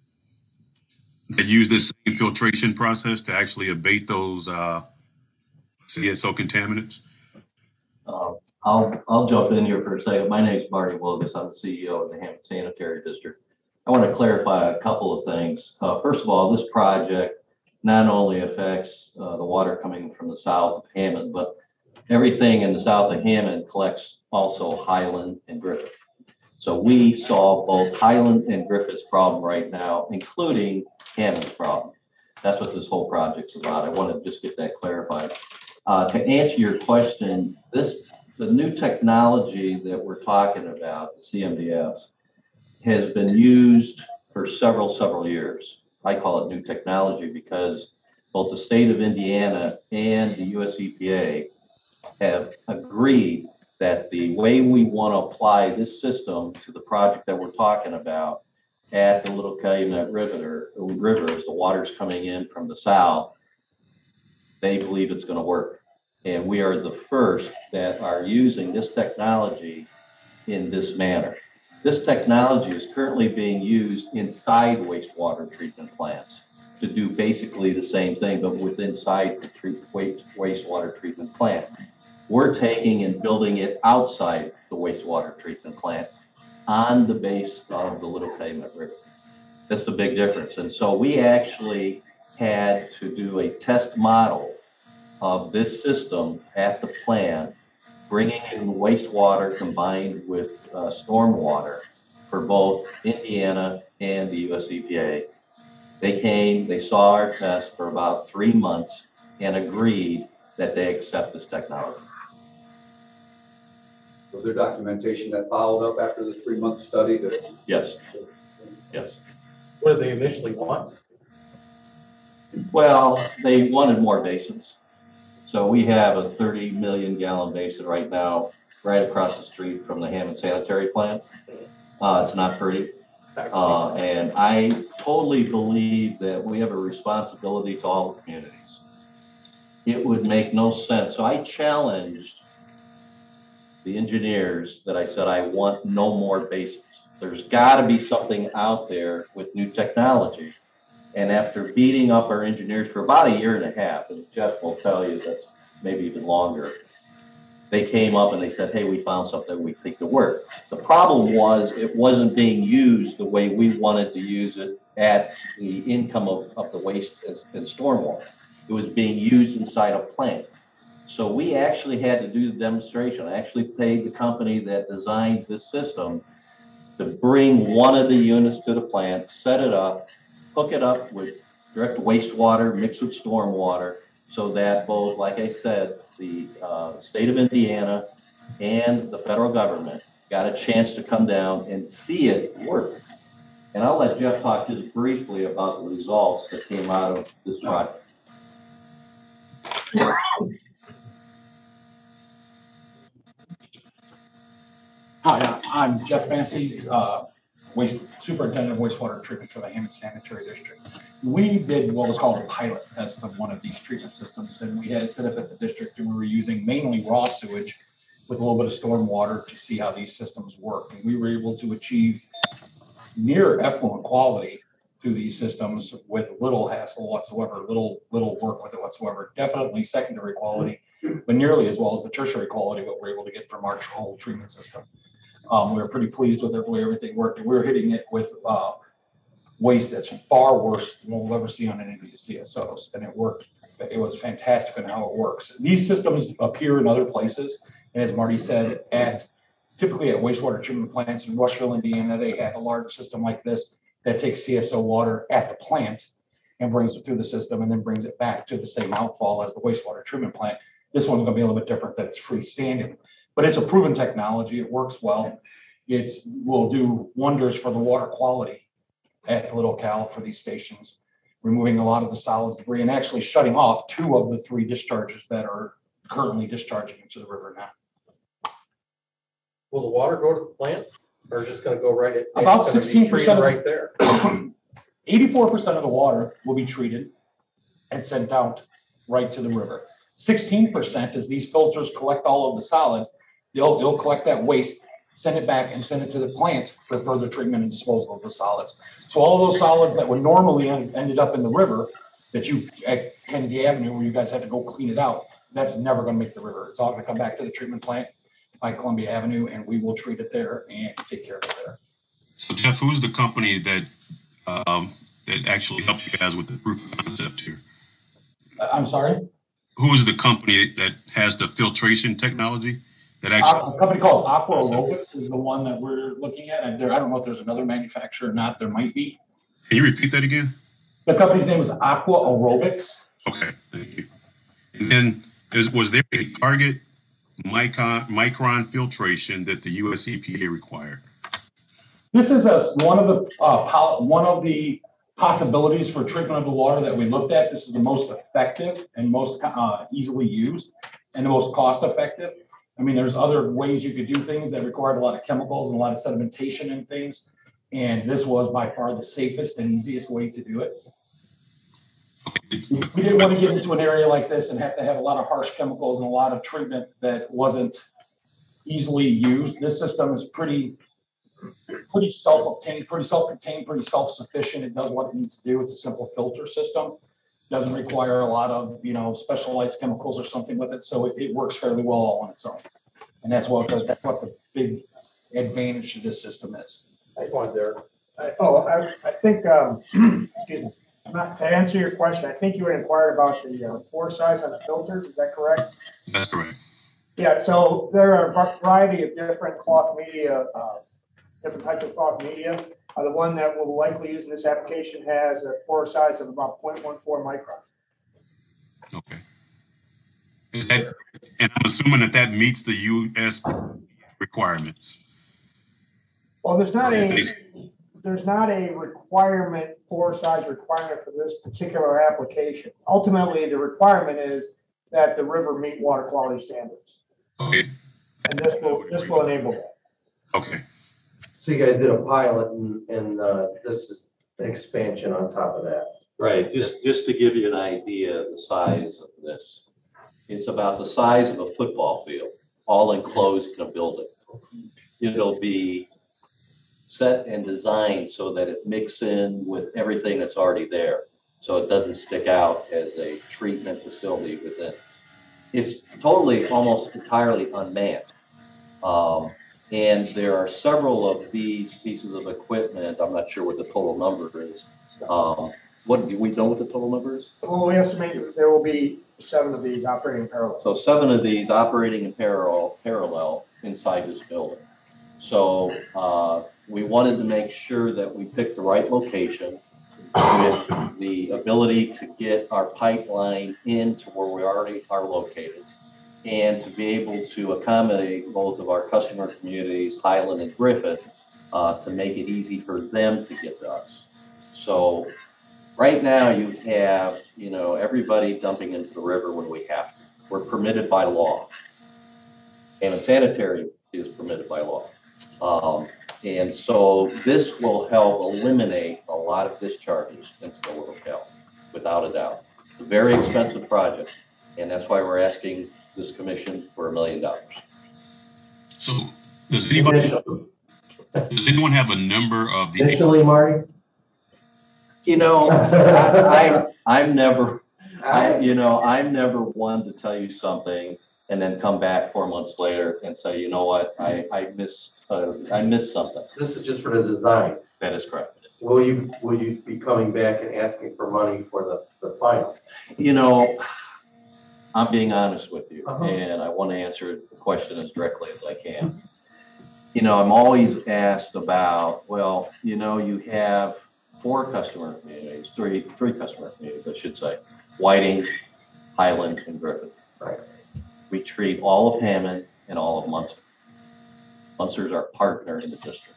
That use this same filtration process to actually abate those, uh, C S O contaminants? Uh, I'll, I'll jump in here for a second. My name's Marty Wilgus. I'm the C E O of the Hammond Sanitary District. I want to clarify a couple of things. Uh, first of all, this project not only affects uh, the water coming from the south of Hammond, but everything in the south of Hammond collects also Highland and Griffith. So we solve both Highland and Griffith's problem right now, including Hammond's problem. That's what this whole project's about. I want to just get that clarified. Uh, to answer your question, this the new technology that we're talking about, the C M D S, has been used for several, several years. I call it new technology because both the state of Indiana and the U S E P A have agreed that the way we want to apply this system to the project that we're talking about at the Little Calumet River, River as the water's coming in from the south, they believe it's going to work. And we are the first that are using this technology in this manner. This technology is currently being used inside wastewater treatment plants to do basically the same thing, but with inside the treat, waste, wastewater treatment plant. We're taking and building it outside the wastewater treatment plant on the base of the Little Calumet River. That's the big difference. And so we actually had to do a test model of this system at the plant, bringing in wastewater combined with uh, stormwater for both Indiana and the U S E P A. They came, they saw our test for about three months and agreed that they accept this technology. Was there documentation that followed up after the three-month study? That Yes. Yes. What did they initially want? Well, they wanted more basins. So we have a thirty million gallon basin right now, right across the street from the Hammond Sanitary Plant. Uh, it's not pretty. Uh, and I totally believe that we have a responsibility to all the communities. It would make no sense. So I challenged the engineers that I said, I want no more basins. There's got to be something out there with new technology. And after beating up our engineers for about a year and a half, and Jeff will tell you that maybe even longer, they came up and they said, hey, we found something we think could work. The problem was it wasn't being used the way we wanted to use it at the income of, of the waste and, and stormwater. It was being used inside a plant. So we actually had to do the demonstration. I actually paid the company that designs this system to bring one of the units to the plant, set it up, hook it up with direct wastewater mixed with stormwater, so that both, like I said, the uh, state of Indiana and the federal government got a chance to come down and see it work. And I'll let Jeff talk just briefly about the results that came out of this project. Hi, uh, I'm Jeff Massey, uh, waste superintendent of wastewater treatment for the Hammond Sanitary District. We did what was called a pilot test of one of these treatment systems, and we had it set up at the district, and we were using mainly raw sewage with a little bit of storm water to see how these systems work. And we were able to achieve near effluent quality through these systems with little hassle whatsoever, little, little work with it whatsoever. Definitely secondary quality, but nearly as well as the tertiary quality, what we're able to get from our whole treatment system. Um, we were pretty pleased with the way everything worked, and we were hitting it with, uh, waste that's far worse than we'll ever see on any of these C S Os, and it worked. It was fantastic in how it works. These systems appear in other places, and as Marty said, at typically at wastewater treatment plants in Rushville, Indiana, they have a large system like this that takes C S O water at the plant and brings it through the system and then brings it back to the same outfall as the wastewater treatment plant. This one's gonna be a little bit different, that it's freestanding, but it's a proven technology. It works well. It will do wonders for the water quality at Little Cal for these stations, removing a lot of the solids debris and actually shutting off two of the three discharges that are currently discharging into the river now. Will the water go to the plant or just gonna go right at? About it's gonna be sixteen percent treated right there. eighty-four percent of the water will be treated and sent out right to the river. sixteen percent is these filters collect all of the solids. They'll, they'll collect that waste, send it back and send it to the plant for further treatment and disposal of the solids. So all of those solids that would normally end, ended up in the river that you at Kennedy Avenue where you guys had to go clean it out, that's never gonna make the river. It's all gonna come back to the treatment plant by Columbia Avenue, and we will treat it there and take care of it there. So Jeff, who's the company that um, that actually helped you guys with the proof of concept here? Uh, I'm sorry? Who is the company that has the filtration technology that Uh, actually? A company called Aqua Aerobics is the one that we're looking at. And there, I don't know if there's another manufacturer or not. There might be. Can you repeat that again? The company's name is Aqua Aerobics. Okay, thank you. And then is, was there a target micron, micron filtration that the U S E P A required? This is a, one of the uh, pol- one of the possibilities for treatment of the water that we looked at. This is the most effective and most uh, easily used and the most cost effective. I mean, there's other ways you could do things that required a lot of chemicals and a lot of sedimentation and things. And this was by far the safest and easiest way to do it. We didn't want to get into an area like this and have to have a lot of harsh chemicals and a lot of treatment that wasn't easily used. This system is pretty, pretty self-obtained, pretty self-contained, pretty self-sufficient. It does what it needs to do. It's a simple filter system. Doesn't require a lot of, you know, specialized chemicals or something with it. So it, it works fairly well all on its own. And that's what, the, that's what the big advantage to this system is. I want there. I- Oh, I, I think, um, excuse me, not, to answer your question, I think you had inquired about the uh, pore size on the filters, is that correct? That's correct. Yeah, so there are a variety of different cloth media, uh, different types of cloth media. Uh, the one that we'll likely use in this application has a pore size of about zero point one four micron. Okay. Is that, and I'm assuming that that meets the U S requirements. Well, there's not They- a, there's not a requirement, pore size requirement for this particular application. Ultimately, the requirement is that the river meet water quality standards. Okay. And this will, this will enable that. Okay. So you guys did a pilot and, and, uh, this is an expansion on top of that. Right, just, just to give you an idea of the size of this. It's about the size of a football field, all enclosed in a building. It'll be set and designed so that it mixes in with everything that's already there. So it doesn't stick out as a treatment facility within. It's totally, almost entirely unmanned. Um, and there are several of these pieces of equipment. I'm not sure what the total number is. Um, what do we know what the total number is? Well, we estimate there will be seven of these operating in parallel. So seven of these operating in parallel, parallel inside this building. So uh, we wanted to make sure that we picked the right location with the ability to get our pipeline into where we already are located and to be able to accommodate both of our customer communities, Highland and Griffith, uh, to make it easy for them to get to us. So right now you have, you know, everybody dumping into the river when we have to. We're permitted by law. And sanitary is permitted by law. Um, and so this will help eliminate a lot of discharges into the Little Cal, without a doubt. It's a very expensive project, and that's why we're asking this commission for a million dollars. So does anybody, does anyone have a number of the? Initially, Marty? You know, I, I'm, I'm never, I, you know, I'm never one to tell you something and then come back four months later and say, you know what, I, I missed, uh, I missed something. This is just for the design. That is correct. Will you, will you be coming back and asking for money for the, the final? You know, I'm being honest with you, Uh-huh. and I want to answer the question as directly as I can. You know, I'm always asked about, well, you know, you have four customer communities, three, three customer communities, I should say, Whiting, Highland, and Griffin. Right. We treat all of Hammond and all of Munster. Munster's our partner in the district.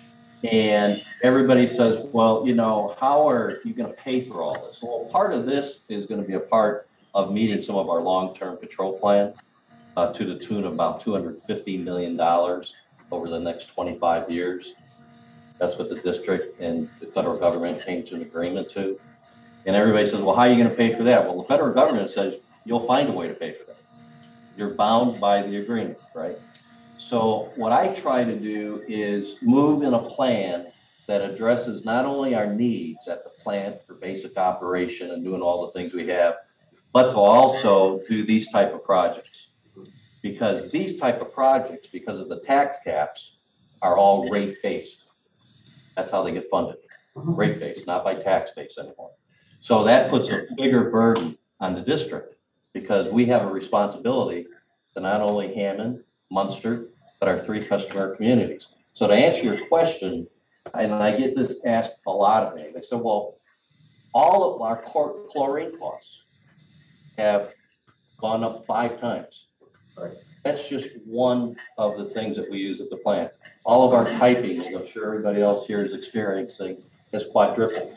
And everybody says, well, you know, how are you going to pay for all this? Well, part of this is going to be a part of meeting some of our long-term control plan uh, to the tune of about two hundred fifty million dollars over the next twenty-five years. That's what the district and the federal government came to an agreement to. And everybody says, well, how are you going to pay for that? Well, the federal government says you'll find a way to pay for that. You're bound by the agreement, right? So what I try to do is move in a plan that addresses not only our needs at the plant for basic operation and doing all the things we have, but to also do these type of projects. Because these type of projects, because of the tax caps, are all rate-based. That's how they get funded, rate-based, not by tax base anymore. So that puts a bigger burden on the district because we have a responsibility to not only Hammond, Munster, but our three customer communities. So to answer your question, and I get this asked a lot of me, they said, well, all of our chlorine costs have gone up five times. Right. That's just one of the things that we use at the plant. All of our piping, as I'm sure everybody else here is experiencing, has quadrupled.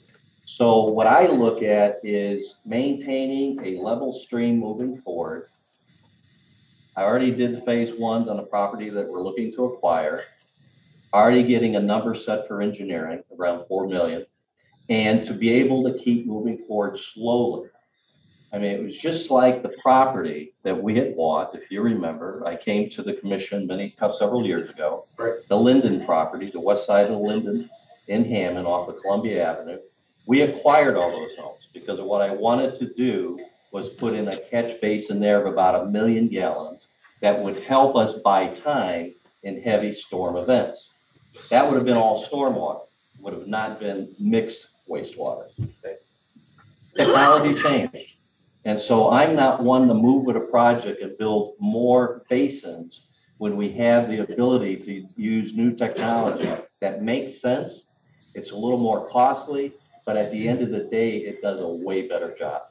So what I look at is maintaining a level stream moving forward. I already did phase one on a property that we're looking to acquire. Already getting a number set for engineering, around four million, and to be able to keep moving forward slowly. I mean, it was just like the property that we had bought, if you remember. I came to the commission many, several years ago. Right. The Linden property, the west side of Linden in Hammond off of Columbia Avenue. We acquired all those homes because of what I wanted to do was put in a catch basin there of about a million gallons that would help us buy time in heavy storm events. That would have been all stormwater, would have not been mixed wastewater. Okay. Technology changed. And so I'm not one to move with a project and build more basins when we have the ability to use new technology that makes sense. It's a little more costly, but at the end of the day, it does a way better job.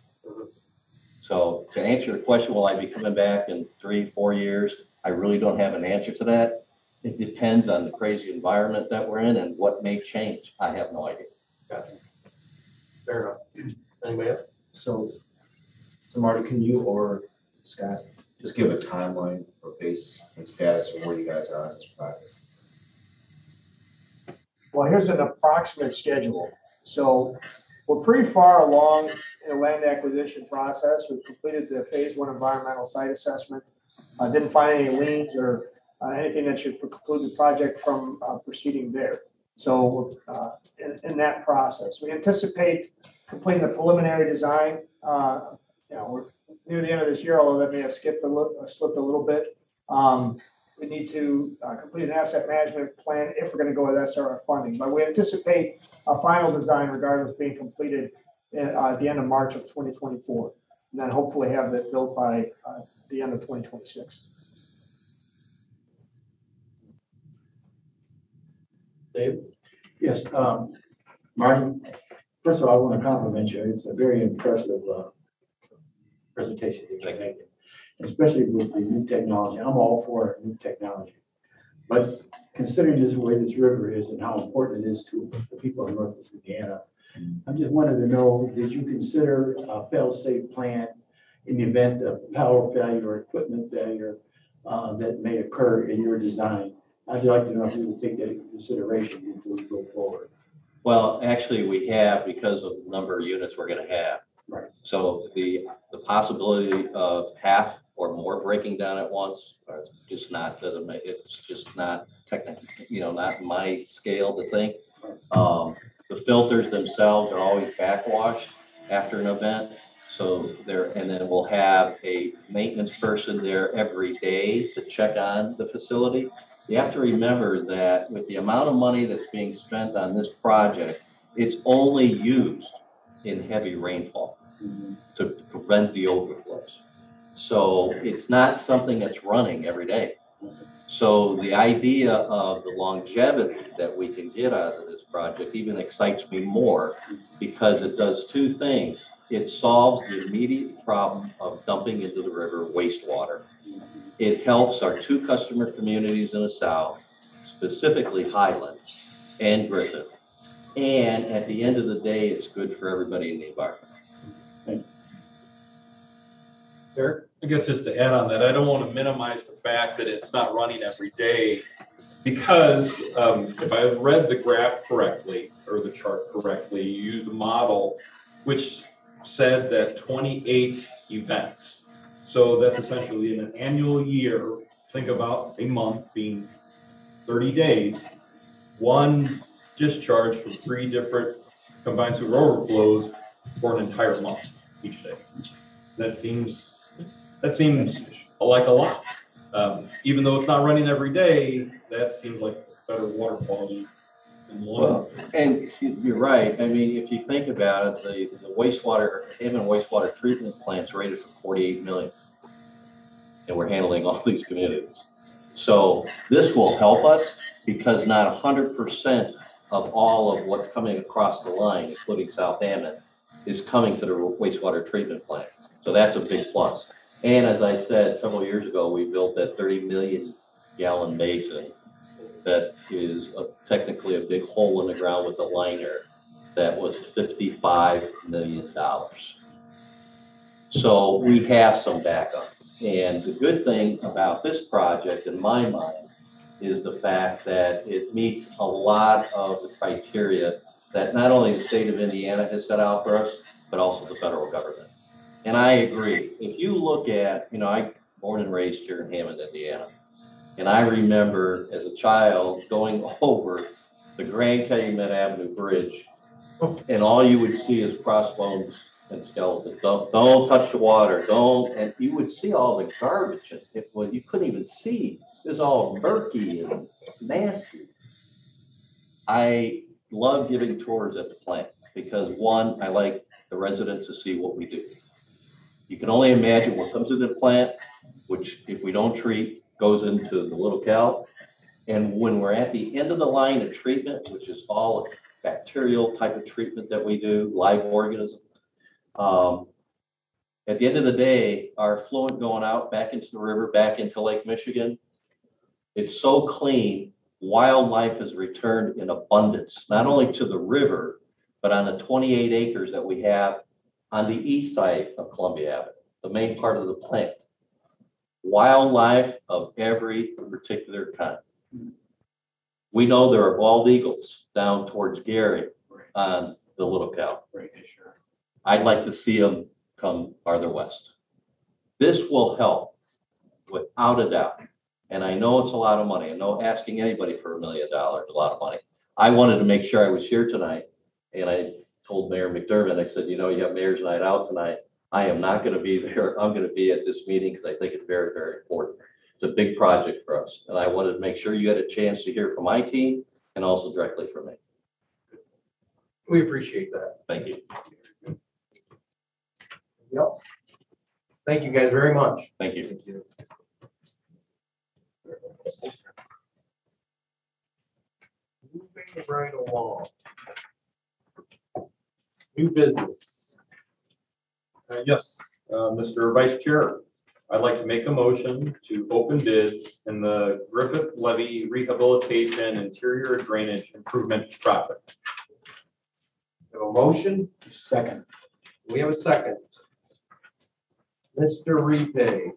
So to answer your question, will I be coming back in three, four years? I really don't have an answer to that. It depends on the crazy environment that we're in and what may change. I have no idea. Gotcha. Fair enough. Anybody else? So, so Marty, can you or Scott just give a timeline or base and status of where you guys are on this project? Well, here's an approximate schedule. So we're pretty far along in the land acquisition process. We've completed the phase one environmental site assessment. Uh, didn't find any liens or uh, anything that should preclude the project from uh, proceeding there. So uh, in, in that process, we anticipate completing the preliminary design. Uh, you know, we're near the end of this year, although that may have skipped a little, uh, slipped a little bit. Um, we need to uh, complete an asset management plan if we're going to go with S R F funding. But we anticipate a final design regardless being completed in, uh, at the end of March of twenty twenty-four, and then hopefully have that built by uh, the end of twenty twenty-six. Dave? Yes, um, Marty, first of all, I want to compliment you. It's a very impressive uh, presentation that you're making, especially with the new technology. I'm all for new technology. But considering this way this river is and how important it is to the people of Northwest Indiana, I just wanted to know, did you consider a fail-safe plan in the event of power failure or equipment failure uh, that may occur in your design? I'd like to know if you would take that into consideration before we go forward. Well, actually, we have because of the number of units we're going to have. Right. So the the possibility of half or more breaking down at once, or it's just not doesn't make it's just not technical. You know, not my scale to think. Um, The filters themselves are always backwashed after an event. So there, and then we'll have a maintenance person there every day to check on the facility. You have to remember that with the amount of money that's being spent on this project, it's only used in heavy rainfall to prevent the overflows. So it's not something that's running every day. So the idea of the longevity that we can get out of this project even excites me more, because it does two things. It solves the immediate problem of dumping into the river wastewater. It helps our two customer communities in the south, specifically Highland and Griffin. And at the end of the day, it's good for everybody in the environment. Eric? I guess just to add on that, I don't want to minimize the fact that it's not running every day, because um, if I read the graph correctly, or the chart correctly, you used a model which said that twenty-eight events. So that's essentially in an annual year, think about a month being thirty days, one discharge from three different combined sewer overflows for an entire month each day. That seems That seems like a lot. Um, even though it's not running every day, that seems like better water quality in the long run. Well, and you're right. I mean, if you think about it, the, the wastewater, even wastewater treatment plants rated for forty-eight million. And we're handling all these communities. So this will help us, because not one hundred percent of all of what's coming across the line, including South Hammond, is coming to the wastewater treatment plant. So that's a big plus. And as I said, several years ago, we built that thirty million gallon basin that is a, technically a big hole in the ground with a liner that was fifty-five million dollars. So we have some backup. And the good thing about this project, in my mind, is the fact that it meets a lot of the criteria that not only the state of Indiana has set out for us, but also the federal government. And I agree. If you look at, you know, I born and raised here in Hammond, Indiana. And I remember as a child going over the Grand Calumet Avenue Bridge, and all you would see is crossbones and skeletons. Don't, don't touch the water. Don't. And you would see all the garbage. It was, you couldn't even see. It was all murky and nasty. I love giving tours at the plant because, one, I like the residents to see what we do. You can only imagine what comes into the plant, which if we don't treat, goes into the Little Cal. And when we're at the end of the line of treatment, which is all bacterial type of treatment that we do, live organism, um, at the end of the day, our fluent going out back into the river, back into Lake Michigan, it's so clean, wildlife is returned in abundance, not only to the river, but on the twenty-eight acres that we have on the east side of Columbia Avenue, the main part of the plant. Wildlife of every particular kind. We know there are bald eagles down towards Gary on the Little Cal. I'd like to see them come farther west. This will help without a doubt. And I know it's a lot of money. I know asking anybody for a million dollars is a lot of money. I wanted to make sure I was here tonight, and I told Mayor McDermott, I said, you know, you have Mayor's Night Out tonight. I am not going to be there. I'm going to be at this meeting because I think it's very, very important. It's a big project for us. And I wanted to make sure you had a chance to hear from my team and also directly from me. We appreciate that. Thank you. Yep. Thank you guys very much. Thank you. Thank you. Moving right along. New business. Uh, yes, uh, Mister Vice Chair, I'd like to make a motion to open bids in the Griffith Levee Rehabilitation Interior Drainage Improvement Project. We have a motion. Second. We have a second. Mister Repay.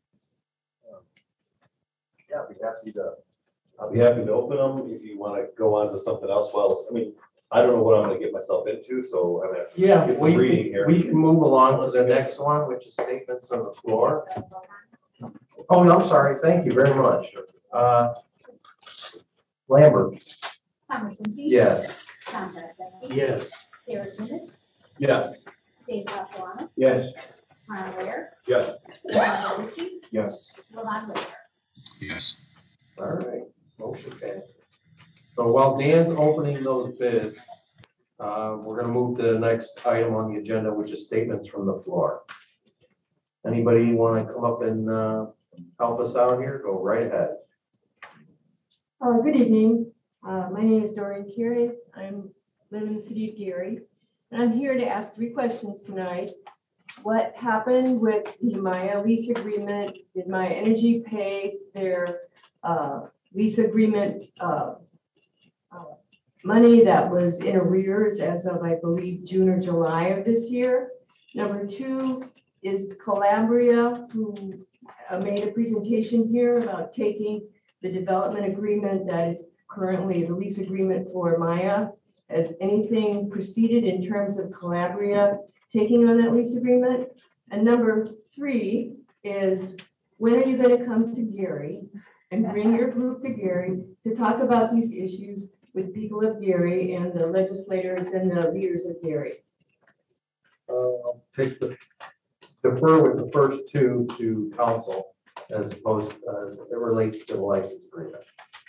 Yeah, I'd be happy to, I'll be happy to open them if you want to go on to something else. Well, I mean, I don't know what I'm going to get myself into, so I'm going to Yeah, get we some reading can, here. we can move along to the next one, which is statements on the floor. Oh, no, I'm sorry. Thank you very much. Uh, Lambert. Thomas. Yes. Tom Zatzaki. Yes. Derek Nivens, Yes. Dave Castellano, Yes. Ron Ware, Yes. Ron Ritchie, Yes. Levon Lister. Yes. All right, motion passes. So while Dan's opening those bids, uh, we're gonna move to the next item on the agenda, which is statements from the floor. Anybody want to come up and uh, help us out here? Go right ahead. Uh, good evening. Uh, my name is Doreen Carey. I'm live in the city of Gary. And I'm here to ask three questions tonight. What happened with the Maya lease agreement? Did Maya Energy pay their uh, lease agreement uh, uh, money that was in arrears as of, I believe, June or July of this year? Number two is Calabria, who uh, made a presentation here about taking the development agreement that is currently the lease agreement for Maya. Has anything proceeded in terms of Calabria taking on that lease agreement? And number three is, when are you going to come to Gary and bring your group to Gary to talk about these issues with people of Gary and the legislators and the leaders of Gary? Uh, Take the, defer with the first two to council as opposed, as it relates to the license agreement.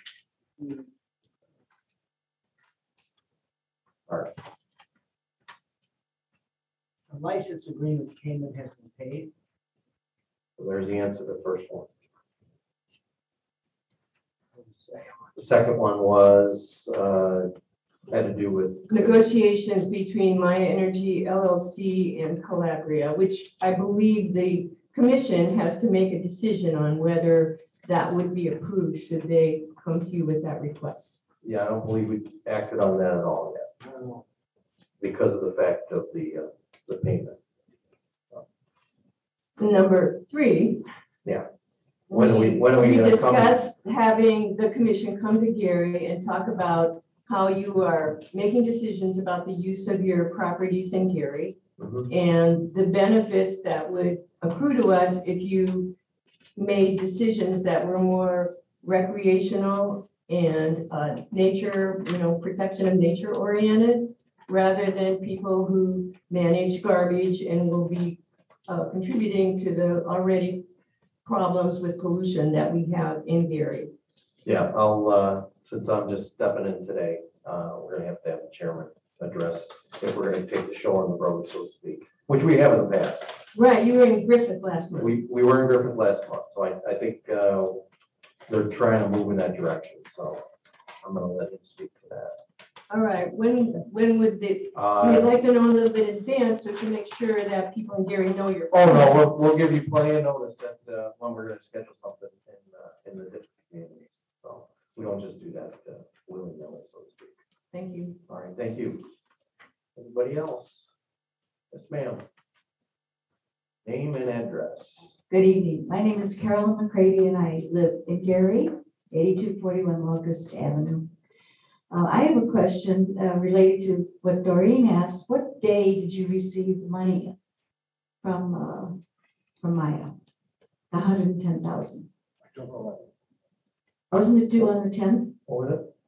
All right. The license agreement payment has been paid. So there's the answer to the first one. The second one was, uh, had to do with. Negotiations between Maya Energy L L C and Calabria, which I believe the commission has to make a decision on whether that would be approved should they come to you with that request. Yeah, I don't believe we acted on that at all yet. Because of the fact of the, uh, the payment. Number three. Yeah. When are we, when are we We gonna come? discussed having the commission come to Gary and talk about how you are making decisions about the use of your properties in Gary Mhm. and the benefits that would accrue to us if you made decisions that were more recreational and uh, nature, you know, protection of nature oriented, rather than people who manage garbage and will be uh, contributing to the already problems with pollution that we have in Gary. Yeah, I'll, uh, since I'm just stepping in today, uh, we're gonna have to have the chairman address if we're gonna take the show on the road, so to speak, which we have in the past. Right, you were in Griffith last month. We, we were in Griffith last month, so I, I think, uh, they're trying to move in that direction, so I'm gonna let him speak to that. All right, when, when would the, Uh, we'd like to know a little bit in advance so to make sure that people in Gary know you're. Oh, no, we'll, we'll give you plenty of notice that, uh, when we're gonna schedule something in, uh, in the different communities. So we don't just do that, uh, willy-nilly, so to speak. Thank you. All right, thank you. Anybody else? Yes, ma'am. Name and address. Good evening. My name is Carolyn McCready and I live in Gary, eighty-two forty-one Locust Avenue. Uh, I have a question uh, related to what Doreen asked. What day did you receive the money from, uh, from Maya? The one hundred ten thousand. I don't know. Wasn't it due on the tenth? What was it?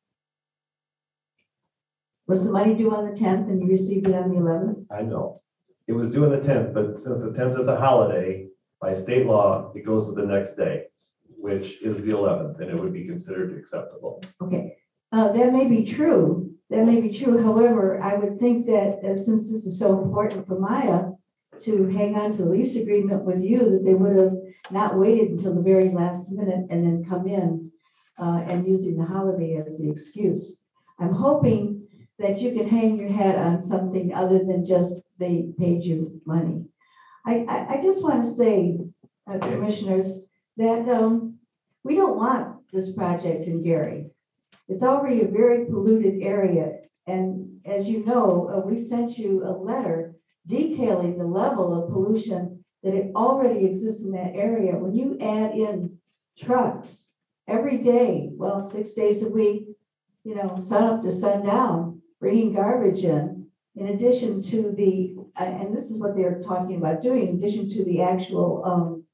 Was the money due on the tenth and you received it on the eleventh? I know. It was due on the tenth, but since the tenth is a holiday, by state law, it goes to the next day, which is the eleventh, and it would be considered acceptable. Okay, uh, that may be true. That may be true. However, I would think that uh, since this is so important for Maya to hang on to the lease agreement with you, that they would have not waited until the very last minute and then come in uh, and using the holiday as the excuse. I'm hoping that you can hang your hat on something other than just they paid you money. I, I, I just want to say, uh, commissioners, that um, we don't want this project in Gary. It's already a very polluted area. And as you know, uh, we sent you a letter detailing the level of pollution that it already exists in that area. When you add in trucks every day, well, six days a week, you know, sun up to sundown, bringing garbage in, in addition to the, uh, and this is what they're talking about doing, in addition to the actual um,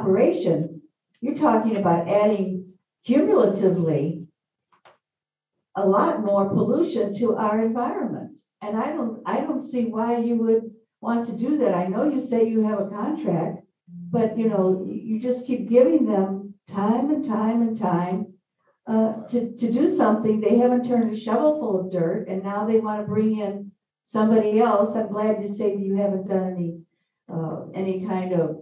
operation, you're talking about adding cumulatively a lot more pollution to our environment. And I don't, I don't see why you would want to do that. I know you say you have a contract, but you know, you you just keep giving them time and time and time uh, to, to do something. They haven't turned a shovel full of dirt and now they want to bring in somebody else. I'm glad you say that you haven't done any, uh, any kind of,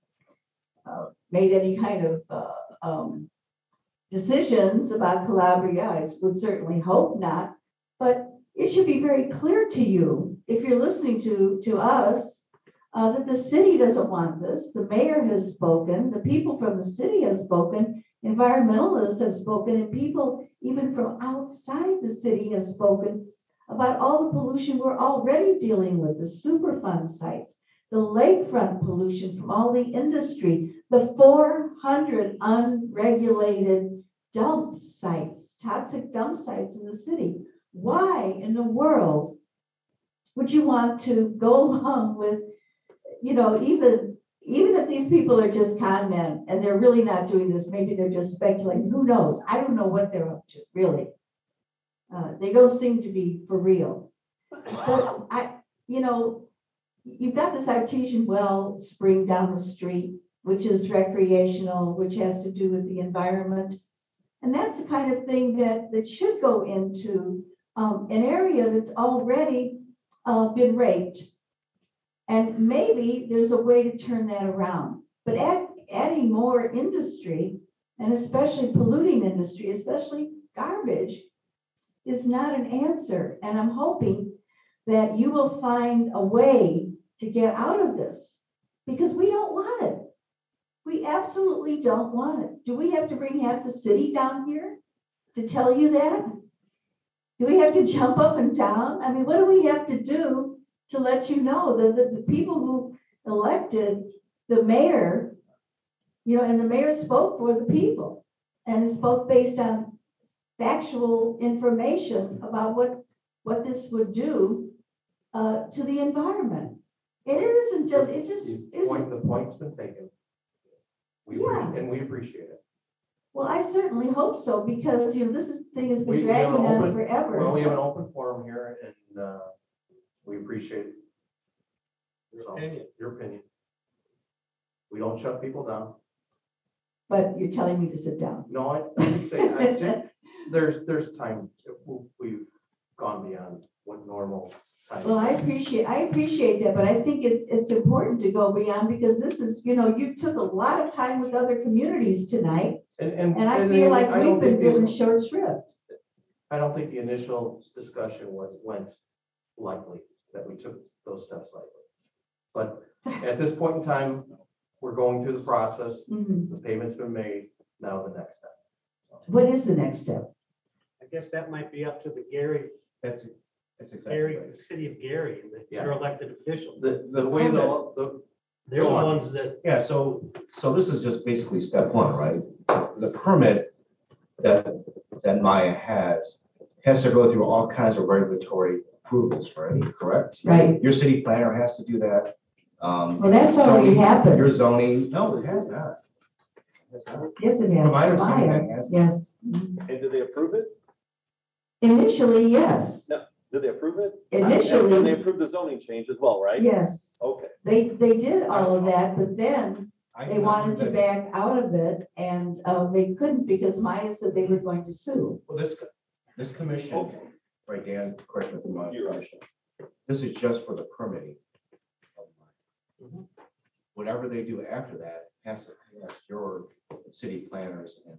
uh, made any kind of, uh, um, decisions about Calabria. I would certainly hope not, but it should be very clear to you, if you're listening to, to us, uh, that the city doesn't want this. The mayor has spoken, the people from the city have spoken, environmentalists have spoken, and people even from outside the city have spoken about all the pollution we're already dealing with, the Superfund sites, the lakefront pollution from all the industry, the four hundred unregulated dump sites, toxic dump sites in the city. Why in the world would you want to go along with, you know, even, even if these people are just con men and they're really not doing this, maybe they're just speculating, who knows? I don't know what they're up to, really. Uh, they don't seem to be for real. But I, you know, you've got this artesian well spring down the street, which is recreational, which has to do with the environment. And that's the kind of thing that, that should go into um, an area that's already uh, been raped. And maybe there's a way to turn that around. But add, adding more industry, and especially polluting industry, especially garbage, is not an answer. And I'm hoping that you will find a way to get out of this, because we don't want it. We absolutely don't want it. Do we have to bring half the city down here to tell you that? Do we have to jump up and down? I mean, what do we have to do to let you know that the, the people who elected the mayor, you know, and the mayor spoke for the people and spoke based on factual information about what, what this would do uh, to the environment. And it isn't just, it just The isn't. point, the point's been taken. We, Yeah. appre- and we appreciate it. Well, I certainly hope so, because, you know, this is- thing has We- been we have an dragging on open- forever. Well, we have an open forum here and, uh, we appreciate Your so, opinion. your opinion. We don't shut people down. But you're telling me to sit down. No, I, I would say, I just, there's, there's time, we've gone beyond what normal time. Well, I appreciate, I appreciate that, but I think it's, it's important to go beyond, because this is, you know, you took a lot of time with other communities tonight. And, and. And I and feel like I don't we've been think given these- short shrift. I don't think the initial discussion was, went lightly, that we took those steps lightly. But at this point in time, we're going through the process, Mhm. the payment's been made, now the next step. What is the next step? I guess that might be up to the Gary, That's, that's exactly Gary, right. the city of Gary, and the- Yeah. their elected officials. The, the way the, the. They're the Go on. ones that, Yeah, so, so this is just basically step one, right? The permit that, that Maya has, has to go through all kinds of regulatory approvals, right? Correct? Right. Your city planner has to do that. Um, Well, that's already zoning- happened. Your zoning, no, it has not. It has not. Yes, it has. From my understanding, Maya. it has. Yes. And did they approve it? Initially, yes. No, did they approve it? Initially- And they approved the zoning change as well, right? Yes. Okay. They, they did all of that, but then I they know wanted to that- back out of it, and uh, they couldn't because Maya said they were going to sue. Well, this, this commission, right, Dan, correct me if I'm wrong. This is just for the permitting. Whatever they do after that has to pass your city planners and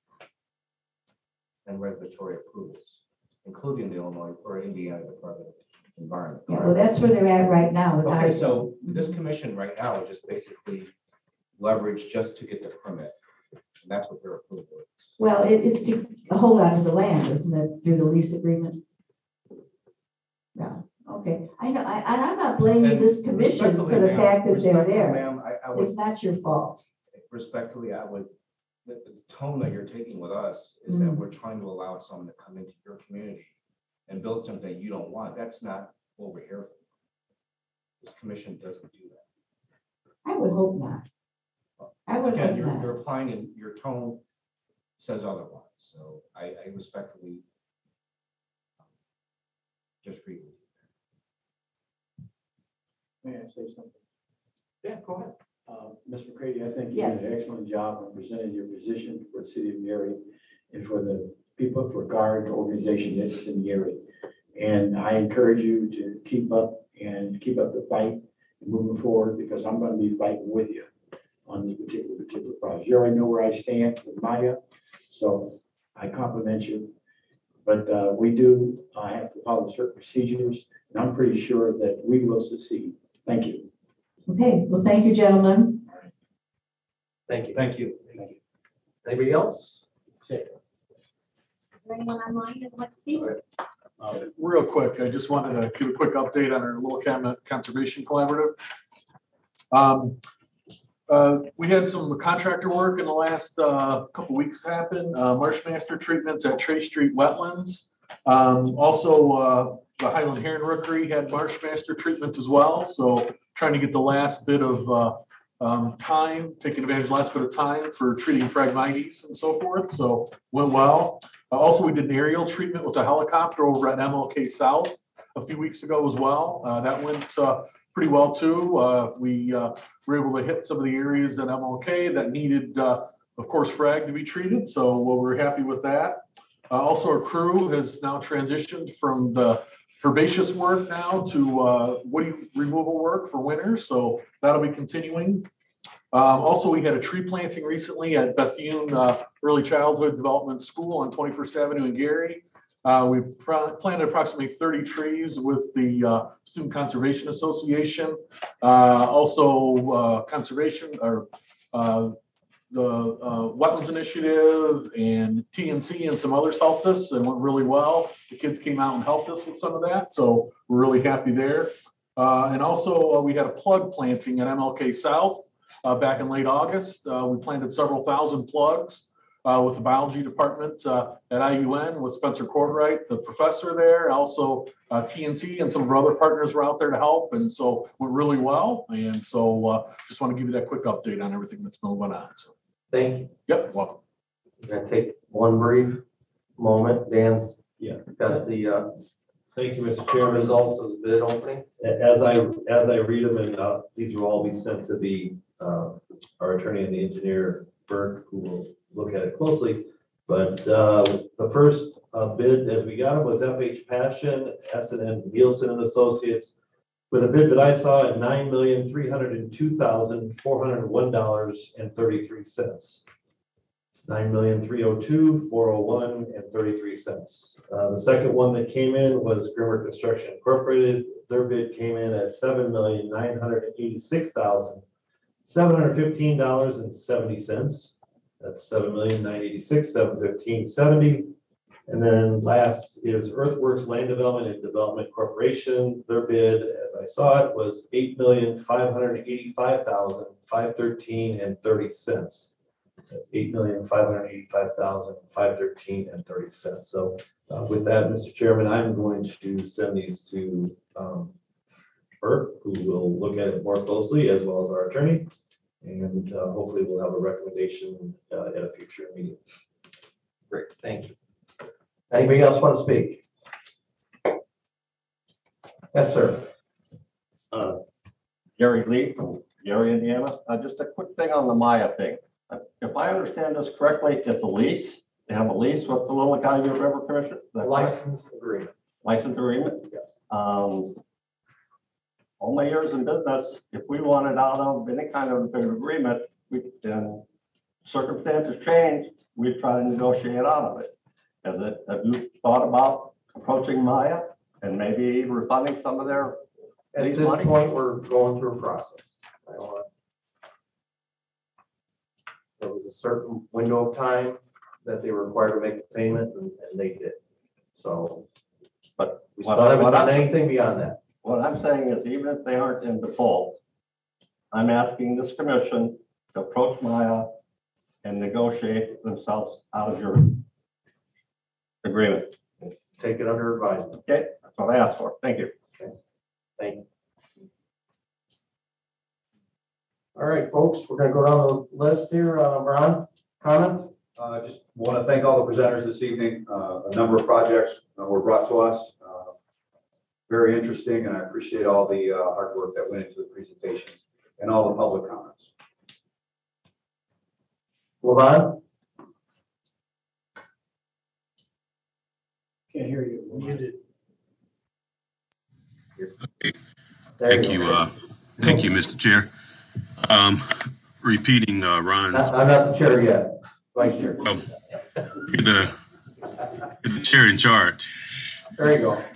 and regulatory approvals, including the Illinois or Indiana Department of Environment. Yeah, well, that's where they're at right now. with Okay, I- so this commission right now is just basically leverage just to get the permit. And that's what their approval is. Well, it is to hold on to the land, isn't it, through the lease agreement? Yeah, okay. I know, I, and I'm not blaming And this commission for respectfully, the ma'am, fact that they're respectfully, there. Ma'am, I, I would. It's not your fault. Respectfully, I would, the, the tone that you're taking with us is that Mm. we're trying to allow someone to come into your community and build something you don't want. That's not what we're here for. This commission doesn't do that. I would hope not. I would Again, hope you're, not. you're applying and your tone says otherwise. So I, I respectfully discreetly. May I say something? Yeah, go ahead. Uh, Miz McCready, I think you Yes. did an excellent job on presenting your position for the city of Gary and for the people, for GUARD organization that's in Gary. And I encourage you to keep up and keep up the fight and moving forward, because I'm going to be fighting with you on this particular, particular project. You already know where I stand with Maya, so I compliment you. But uh, we do uh, have to follow certain procedures, and I'm pretty sure that we will succeed. Thank you. Okay, well, thank you, gentlemen. Thank you. Thank you. Thank you. Anybody else? Is there anyone online that wants to speak? Uh, Real quick, I just wanted to give a quick update on our Little Cabinet Conservation Collaborative. Um, uh, We had some contractor work in the last uh, couple weeks happen, uh, marsh master treatments at Trey Street wetlands. Um, Also, uh, the Highland Heron Rookery had marsh master treatments as well, so trying to get the last bit of uh, um, time, taking advantage of the last bit of time for treating Phragmites and so forth, so went well. Uh, Also, we did an aerial treatment with a helicopter over at M L K South a few weeks ago as well. Uh, That went uh, pretty well too. Uh, We uh, were able to hit some of the areas at M L K that needed, uh, of course, frag to be treated, so well, we're happy with that. Uh, Also, our crew has now transitioned from the herbaceous work now to uh, woody removal work for winter, so that'll be continuing. Um, Also, we had a tree planting recently at Bethune uh, Early Childhood Development School on twenty-first Avenue in Gary. Uh, We pr- planted approximately thirty trees with the uh, Student Conservation Association. Uh, Also, uh, conservation or uh, the uh, Wetlands Initiative and T N C and some others helped us and went really well. The kids came out and helped us with some of that, so we're really happy there. Uh, And also, uh, we had a plug planting at M L K South uh, back in late August. Uh, We planted several thousand plugs uh, with the biology department uh, at I U N with Spencer Cordwright, the professor there. Also, uh, T N C and some of our other partners were out there to help, and so went really well. And so uh, just want to give you that quick update on everything that's been going on. So. Thank you. Yep, welcome. I'm gonna take one brief moment. Dan's Yeah. got the uh, Thank you, Mister Chairman. results of the bid opening. As I, as I read them, and uh, these will all be sent to the, uh, our attorney and the engineer, Burke, who will look at it closely. But uh, the first uh, bid, as we got it, was F H Passion, S and N Nielsen and Associates, with a bid that I saw at nine million, three hundred and two thousand, four hundred and one dollars and thirty-three cents. Nine million, three oh two, four oh one and thirty-three cents. Uh, the second one that came in was Grimmer Construction Incorporated. Their bid came in at seven million, nine hundred and eighty-six thousand, seven hundred and fifteen dollars and seventy cents. That's seven million, nine eighty-six, seven fifteen, seventy. And then last is Earthworks Land Development and Development Corporation. Their bid, as I saw it, was eight million, five hundred and eighty-five thousand, five thirteen and thirty cents. That's eight million, five hundred and eighty-five thousand, five thirteen and thirty cents. So uh, with that, Mister Chairman, I'm going to send these to um, Burke, who will look at it more closely, as well as our attorney. And uh, hopefully we'll have a recommendation uh, at a future meeting. Great, thank you. Anybody else want to speak? Yes, sir. Uh, Gary Lee from Gary, Indiana. Uh, just a quick thing on the Maya thing. Uh, If I understand this correctly, it's a lease. They have a lease with the Little Calumet River Commission. Is that correct? License agreement. License agreement? Yes. Um, all my years in business, if we wanted out of any kind of an agreement, we, then circumstances change, we try to negotiate out of it. Has it, have you thought about approaching Maya and maybe refunding some of their At lease this money? point, we're going through a process. I don't want- There was a certain window of time that they were required to make a payment, and and they did. So, but we what still I- haven't what done I- anything beyond that. What I'm saying is, even if they aren't in default, I'm asking this commission to approach Maya and negotiate themselves out of your agreement. Take it under advisement. Okay, that's what I asked for. Thank you. Thank you. All right, folks, we're gonna go down the list here. Uh, Ron, comments? Uh, just want to thank all the presenters this evening. Uh, a number of projects uh, were brought to us. Uh, very interesting, and I appreciate all the uh, hard work that went into the presentations and all the public comments. Levon? Can't hear you. Muted. Thank you, uh, thank you, Mister Chair. Um, repeating, uh, Ron's. I'm not the chair yet, vice chair. Well, you're the, you're the chair in charge. There you go.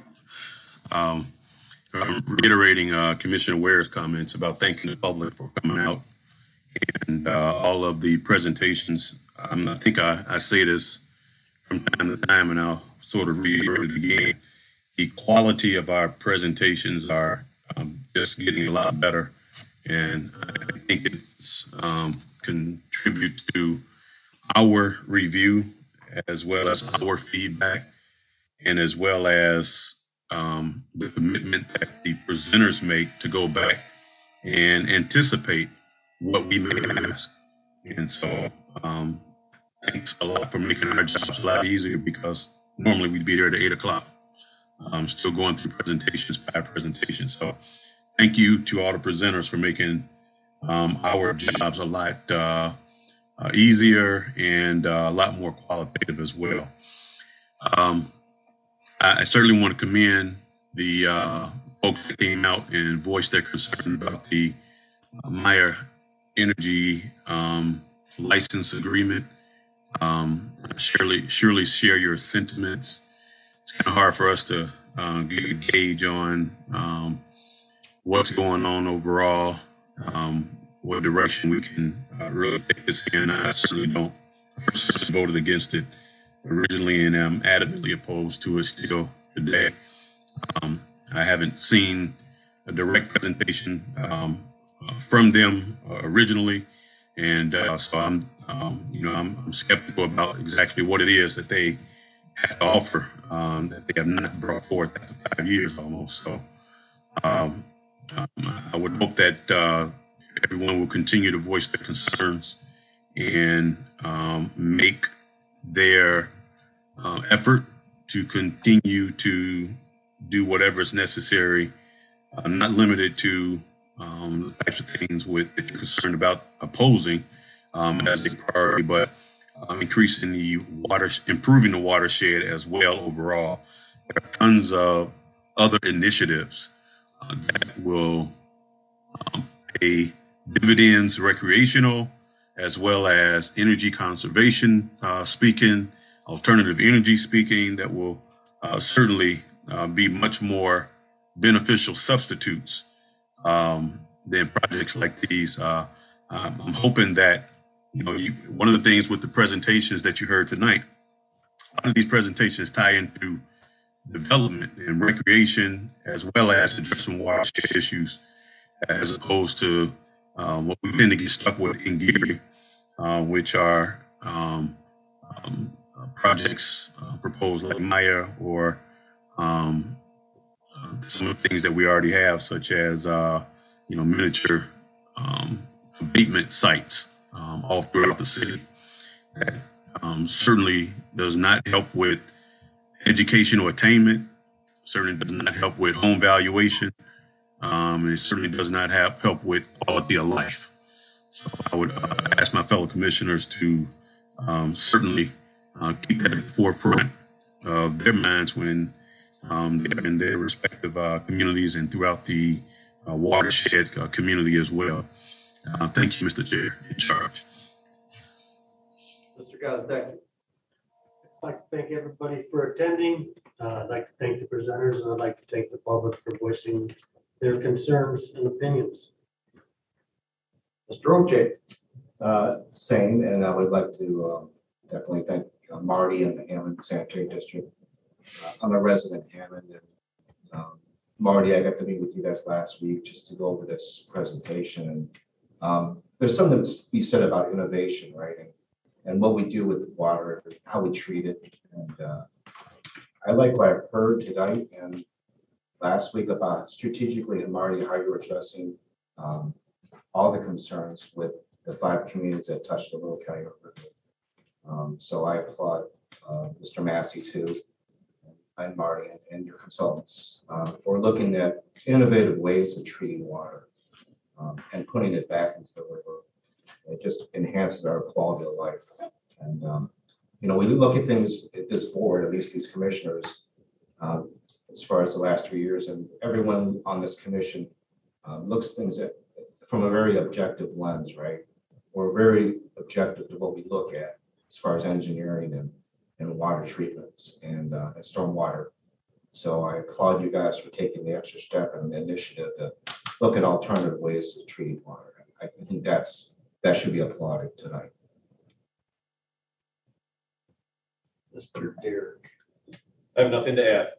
Um, I'm reiterating, uh, Commissioner Ware's comments about thanking the public for coming out and, uh, all of the presentations. Um, I think I, I say this from time to time, and I'll sort of reiterate it again. The quality of our presentations are um, just getting a lot better, and I think it's um, contribute to our review as well as our feedback, and as well as um, the commitment that the presenters make to go back and anticipate what we may ask. And so um, thanks a lot for making our jobs a lot easier, because normally we'd be there at eight o'clock. I'm still going through presentations by presentation. So thank you to all the presenters for making um, our jobs a lot uh, uh, easier and uh, a lot more qualitative as well. Um, I, I certainly want to commend the uh, folks that came out and voiced their concern about the uh, Meyer Energy um, license agreement. Um, surely, surely share your sentiments. It's kind of hard for us to uh, get a gauge on um, what's going on overall, um, what direction we can uh, really take this in. I certainly don't. I first voted against it originally, and I'm adamantly opposed to it still today. Um, I haven't seen a direct presentation um, uh, from them uh, originally, and uh, so I'm, um, you know, I'm, I'm skeptical about exactly what it is that they have to offer um, that they have not brought forth after five years almost. So um, um, I would hope that uh, everyone will continue to voice their concerns and um, make their uh, effort to continue to do whatever is necessary, uh, not limited to um, the types of things with, that you're concerned about opposing um, as a priority, but uh, increasing the water, improving the watershed as well overall. There are tons of other initiatives uh, that will um, pay dividends, recreational, as well as energy conservation uh, speaking, alternative energy speaking, that will uh, certainly uh, be much more beneficial substitutes um, than projects like these. Uh, um, I'm hoping that, you know, you, one of the things with the presentations that you heard tonight, a lot of these presentations tie into development and recreation, as well as addressing watershed issues, as opposed to um, what we tend to get stuck with in Geary, uh, which are um, um, uh, projects uh, proposed like Maya, or um, uh, some of the things that we already have, such as uh, you know, miniature um, abatement sites um, all throughout the city. That um, certainly does not help with educational attainment, certainly does not help with home valuation, um, and it certainly does not have help with quality of life. So I would uh, ask my fellow commissioners to um, certainly uh, keep that at the forefront of their minds when um, they're in their respective uh, communities and throughout the uh, watershed uh, community as well. Uh, thank you, Mister Chair, in charge. Mister Gosdeck. I'd like to thank everybody for attending. Uh, I'd like to thank the presenters, and I'd like to thank the public for voicing their concerns and opinions. Mister Oche. Uh, same, and I would like to um, definitely thank uh, Marty and the Hammond Sanitary District. Uh, I'm a resident in Hammond, and um, Marty, I got to meet with you guys last week just to go over this presentation. And um, there's something to be said about innovation, right? And, and what we do with the water, how we treat it. And uh, I like what I've heard tonight and last week about strategically, and Marty, how you're addressing um, all the concerns with the five communities that touch the Little County River. Um, so I applaud uh, Mister Massey too. and Marty and- and your consultants uh, for looking at innovative ways of treating water um, and putting it back into the river. It just enhances our quality of life. And, um, you know, we look at things at this board, at least these commissioners, um, as far as the last three years, and everyone on this commission um, looks things at from a very objective lens, right? We're very objective to what we look at as far as engineering and, and water treatments and, uh, and stormwater. So I applaud you guys for taking the extra step and the initiative to look at alternative ways of treating water. I, I think that's that should be applauded tonight. Mister Derek. I have nothing to add.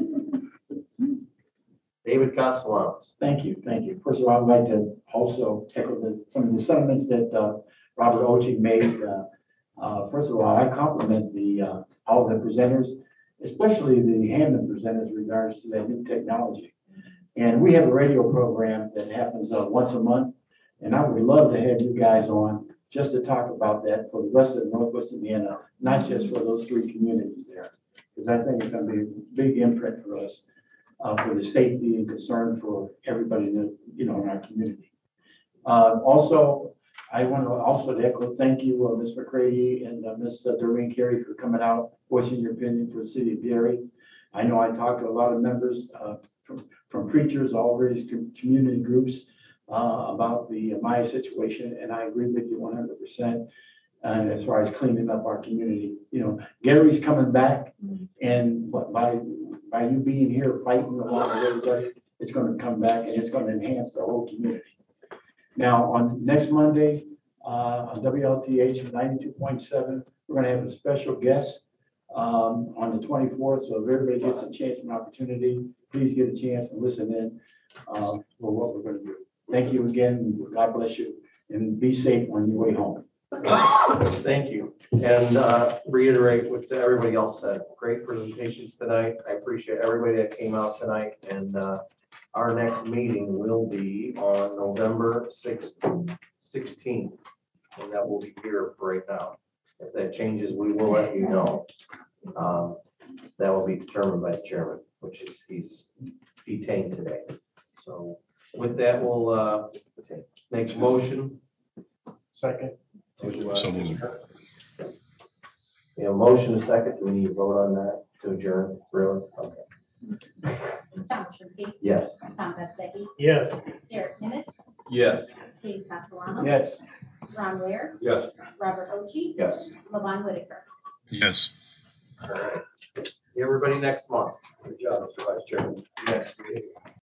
David Castellanos. Thank you, thank you. First of all, I'd like to also echo the, some of the sentiments that uh, Robert Ochi made. Uh, uh, First of all, I compliment the, uh, all the presenters, especially the Hammond presenters in regards to that new technology. And we have a radio program that happens uh, once a month, and I would love to have you guys on just to talk about that for the rest of Northwest Indiana, not just for those three communities there. Because I think it's going to be a big imprint for us. Uh, for the safety and concern for everybody that, you know, in our community. Uh, also, I want to also echo, thank you, uh, Miz McCready and uh, Miz Doreen Carey for coming out, voicing your opinion for the city of Gary. I know I talked to a lot of members uh, from, from preachers, all various com- community groups uh, about the Maya situation, and I agree with you one hundred percent. And as far as cleaning up our community, you know, Gary's coming back, and by by you being here fighting along with everybody, it's going to come back and it's going to enhance the whole community. Now, on next Monday, uh, on W L T H ninety-two point seven, we're going to have a special guest um, on the twenty-fourth. So if everybody gets a chance and opportunity, please get a chance and listen in uh, for what we're going to do. Thank you again. God bless you, and be safe on your way home. Thank you. And uh, reiterate what everybody else said. Great presentations tonight. I appreciate everybody that came out tonight. And uh, our next meeting will be on November sixth, sixteenth. And that will be here for right now. If that changes, we will let you know. Um, That will be determined by the chairman, which is he's detained today. So with that, we'll uh, make a motion. Second. To, uh, So moved. You know, motion a second. Do we need to vote on that to adjourn? Really? Okay. Tom Shinty. Yes. Tom Bezdecki. Yes. Derek Nivett. Yes. Steve Castellano. Yes. Ron Ware. Yes. Robert Ochi. Yes. Levon Whitaker. Yes. All right. See everybody next month. Good job, Mister Vice Chairman. Yes.